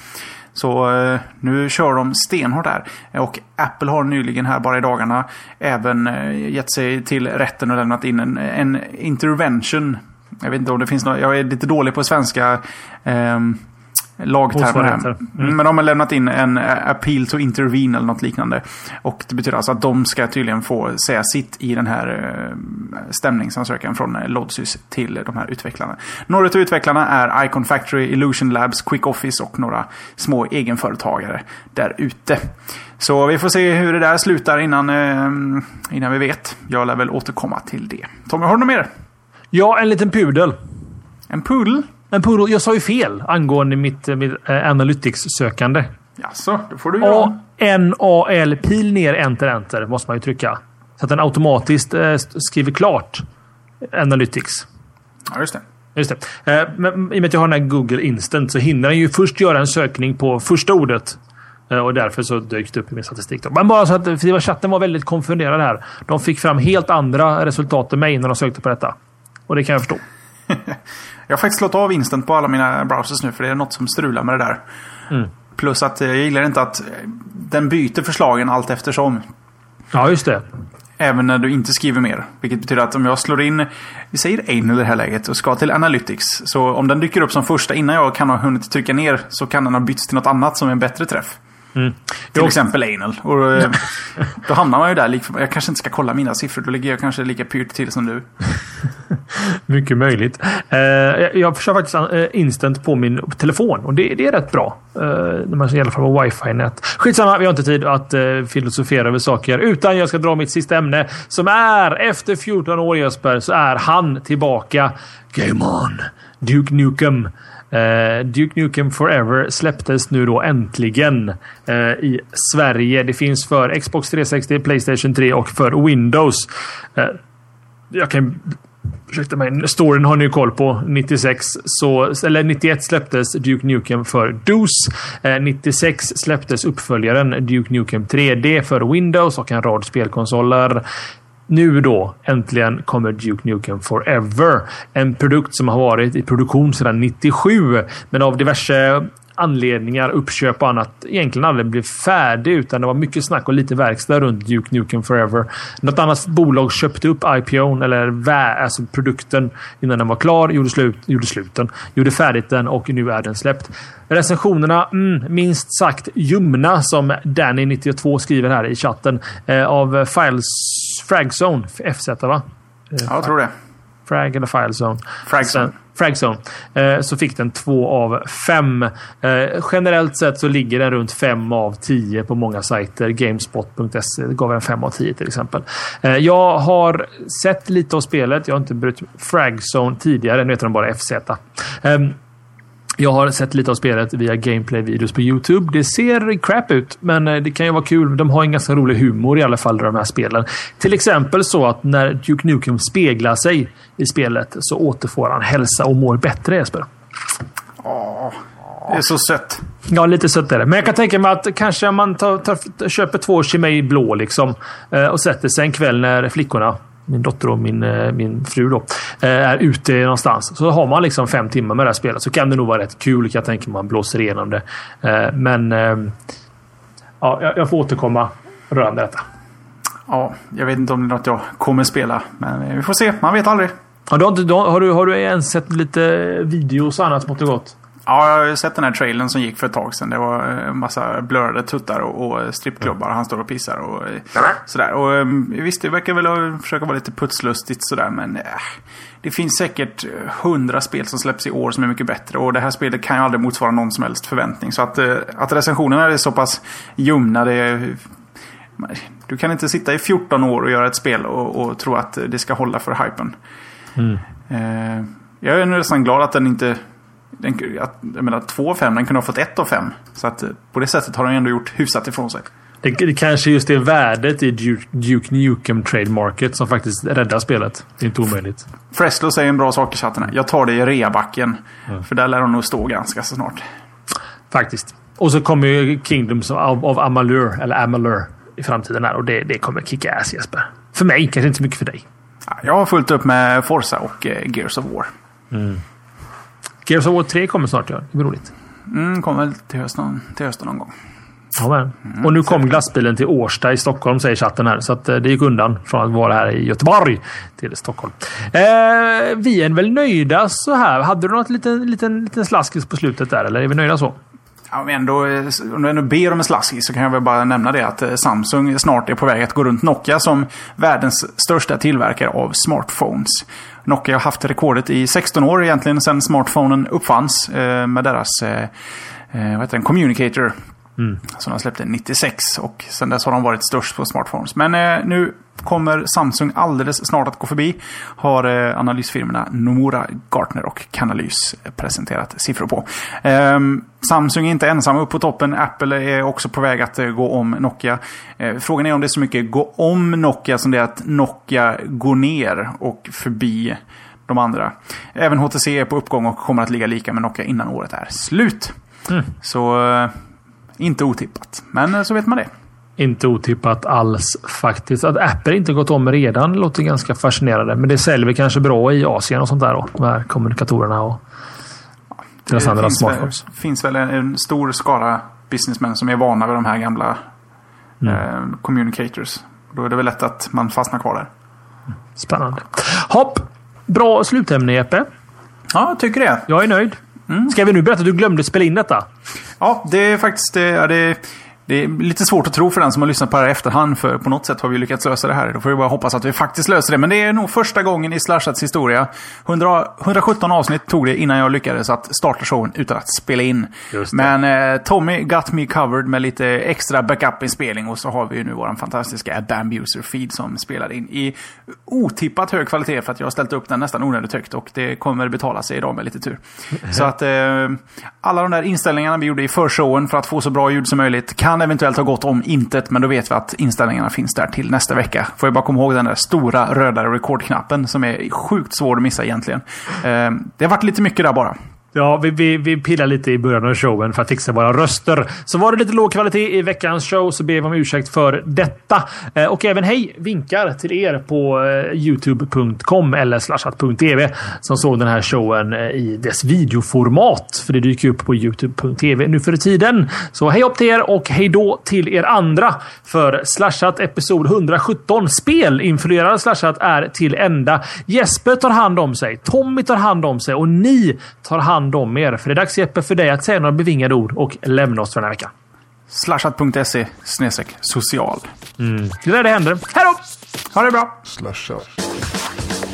Så eh, nu kör de stenhårt där. Och Apple har nyligen här bara i dagarna även eh, gett sig till rätten och lämnat in en, en intervention. Jag vet inte om det finns något, jag är lite dålig på svenska eh, lagtermer här. Mm. Men de har lämnat in en appeal to intervene eller något liknande. Och det betyder alltså att de ska tydligen få säga sitt i den här eh, stämningsansökan från Lodsys till de här utvecklarna. Några av utvecklarna är Icon Factory, Illusion Labs, Quick Office och några små egenföretagare där ute. Så vi får se hur det där slutar innan, eh, innan vi vet. Jag lär väl återkomma till det. Tommy, har du något mer? Ja, en liten pudel. En pudel? En pudel. Jag sa ju fel angående mitt, mitt äh, Analytics-sökande. Jaså, då får du göra. N A L, pil ner, enter, enter måste man ju trycka. Så att den automatiskt äh, skriver klart Analytics. Ja, just det. Just det. Äh, men, I och med att jag har den här Google Instant så hinner den ju först göra en sökning på första ordet. Och därför så dök det upp i min statistik. Då. Men bara så att för chatten var väldigt konfunderad här. De fick fram helt andra resultat än mig när de sökte på detta. Och det kan jag förstå. Jag har faktiskt slått av Instant på alla mina browsers nu, för det är något som strular med det där. Mm. Plus att jag gillar inte att den byter förslagen allt eftersom. Ja, just det. Även när du inte skriver mer. Vilket betyder att om jag slår in, vi säger en i det här läget och ska till Analytics. Så om den dyker upp som första innan jag kan ha hunnit trycka ner, så kan den ha bytts till något annat som är en bättre träff. Mm. Till exempel anal. Och då hamnar man ju där. Jag kanske inte ska kolla mina siffror. Då ligger jag kanske lika pyrt till som du. Mycket möjligt. Jag kör faktiskt Instant på min telefon. Och det, det är rätt bra. När man i alla fall på wifi-nät. Skitsamma, vi har inte tid att filosofera över saker. Utan jag ska dra mitt sista ämne. Som är, efter fjorton år Jesper, så är han tillbaka. Game on! Duke Nukem. Uh, Duke Nukem Forever släpptes nu då äntligen uh, i Sverige. Det finns för Xbox tre sextio, PlayStation tre och för Windows. Uh, jag kan... Ursäkta mig, storyn har ni koll på. nittiosex så, eller nittioett släpptes Duke Nukem för DOS. Uh, nittiosex släpptes uppföljaren Duke Nukem tre D för Windows och en rad spelkonsoler. Nu då, äntligen kommer Duke Nukem Forever. En produkt som har varit i produktion sedan nittiosju. Men av diverse anledningar, uppköp och annat, egentligen aldrig blev färdig. Utan det var mycket snack och lite verkstad runt Duke Nukem Forever. Något annat bolag köpte upp I P O:n, eller vä, alltså produkten, innan den var klar. Gjorde, slut, gjorde sluten. Gjorde färdigt den och nu är den släppt. Recensionerna, mm, minst sagt ljumna, som Danny nittiotvå skriver här i chatten. Eh, av Files Fragzone, F Z, va? Ja, jag tror det. Frag eller Filezone. Fragzone. Fragzone. Eh, så fick den två av fem. Eh, generellt sett så ligger den runt fem av tio på många sajter. Gamespot punkt se gav en fem av tio till exempel. Eh, jag har sett lite av spelet. Jag har inte brutit Fragzone tidigare. Nu heter den bara F Z. Eh, Jag har sett lite av spelet via gameplay-videos på YouTube. Det ser crap ut, men det kan ju vara kul. De har en ganska rolig humor i alla fall i de här spelen. Till exempel så att när Duke Nukem speglar sig i spelet så återfår han hälsa och mår bättre, Jesper. Åh, det är så sött. Ja, lite sött är det. Men jag kan tänka mig att kanske man tar, tar, köper två Chimay blå liksom, och sätter sig en kväll när flickorna, min dotter och min, min fru då, är ute någonstans. Så har man liksom fem timmar med det här spelet, så kan det nog vara rätt kul. Jag tänker man blåser igenom det. Men ja, jag får återkomma rörande detta. Ja, jag vet inte om det är något jag kommer spela, men vi får se. Man vet aldrig. Har du, inte, har du, har du ens sett lite videos och annat smått och gott? Ja, jag har sett den här trailern som gick för ett tag sedan. Det var en massa blurrade tuttar och, och strippklubbar. Han står och pissar och sådär. Och visst, det verkar väl försöka vara lite putslustigt sådär. Men äh, det finns säkert hundra spel som släpps i år som är mycket bättre. Och det här spelet kan ju aldrig motsvara någon som helst förväntning. Så att, att recensionerna är så pass ljumna, det är... Du kan inte sitta i fjorton år och göra ett spel och, och tro att det ska hålla för hypen. Mm. Eh, jag är nästan glad att den inte... Den, att, jag menar, två av fem, den kunde ha fått ett av fem. Så att på det sättet har den ändå gjort hyfsat ifrån sig. Det, det kanske just är värdet i Duke, Duke Nukem trademarket som faktiskt räddar spelet. Det är inte omöjligt. Freslo säger en bra sak i chatten här. Jag tar det i reabacken. Mm. För där lär de nog stå ganska så snart. Faktiskt. Och så kommer ju Kingdoms of, of Amalur, eller Amalur i framtiden här. Och det, det kommer kicka ass, Jesper. För mig, kanske inte så mycket för dig. Jag har fullt upp med Forza och eh, Gears of War. Mm. Gears of War tre kommer snart, ja. Det blir roligt. Mm, kommer väl till hösten, till hösten någon gång. Ja, men. Mm, och nu kom glassbilen till Årsta i Stockholm, säger chatten här. Så att, eh, det gick undan från att vara här i Göteborg till Stockholm. Eh, vi är väl nöjda så här. Hade du något liten, liten, liten slaskis på slutet där, eller är vi nöjda så? Ja, men ändå, om du ändå ber om en slaskis så kan jag väl bara nämna det att Samsung snart är på väg att gå runt Nokia som världens största tillverkare av smartphones. Nokia har haft rekordet i sexton år egentligen sedan smartphonen uppfanns eh, med deras eh, vad heter den, Communicator. Mm. Som de släppte nittiosex, och sen dess har de varit störst på smartphones. Men eh, nu kommer Samsung alldeles snart att gå förbi. Har eh, analysfirmorna Nomura, Gartner och Canalys presenterat siffror på. Eh, Samsung är inte ensam upp på toppen. Apple är också på väg att eh, gå om Nokia. Eh, frågan är om det är så mycket gå om Nokia som det är att Nokia går ner och förbi de andra. Även H T C är på uppgång och kommer att ligga lika med Nokia innan året är slut. Mm. Så... Eh, Inte otippat, men så vet man det. Inte otippat alls faktiskt. Att Apple inte gått om redan låter ganska fascinerande. Men det säljer vi kanske bra i Asien och sånt där då. De här kommunikatorerna och ja, deras andra smartphones. Det finns väl en, en stor skara businessmän som är vana vid de här gamla mm. eh, communicators. Då är det väl lätt att man fastnar kvar där. Spännande. Hopp! Bra slutämne, Jeppe. Ja, jag tycker det. Jag är nöjd. Mm. Ska vi nu berätta att du glömde spela in detta? Ja, det är faktiskt det, det, det är lite svårt att tro för den som har lyssnat på det här i efterhand, för på något sätt har vi lyckats lösa det här. Då får vi bara hoppas att vi faktiskt löser det. Men det är nog första gången i Slashats historia. hundra, hundrasjutton avsnitt tog det innan jag lyckades att starta showen utan att spela in. Men eh, Tommy got me covered med lite extra backup-inspelning, och så har vi ju nu våran fantastiska Bambuser feed som spelar in i otippat hög kvalitet, för att jag har ställt upp den nästan onödigt högt, och det kommer betala sig idag med lite tur. Mm. Så att eh, alla de där inställningarna vi gjorde i förshowen för att få så bra ljud som möjligt kan eventuellt ha gått om intet, men då vet vi att inställningarna finns där till nästa vecka. Får jag bara komma ihåg den där stora röda rekordknappen som är sjukt svår att missa egentligen. Eh, det har varit lite mycket där bara. Ja, vi, vi, vi pillar lite i början av showen för att fixa våra röster. Så var det lite låg kvalitet i veckans show, så ber vi om ursäkt för detta. Eh, och även hej, vinkar till er på eh, youtube punkt com eller slashat punkt tv som såg den här showen eh, i dess videoformat. För det dyker upp på youtube punkt tv nu för tiden. Så hej upp till er och hej då till er andra. För Slashat episod hundrasjutton spelinfluerade Slashat är till ända. Jesper tar hand om sig, Tommy tar hand om sig och ni tar hand om er. För det är dags, Jeppe, för dig att säga några bevingade ord och lämna oss för den här veckan. slashat punkt se snedstreck social. Mm. Det är där det händer. Hej då! Ha det bra! Slashat.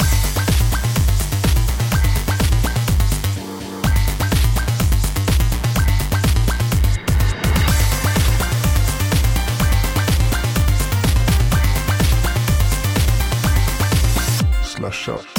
kört.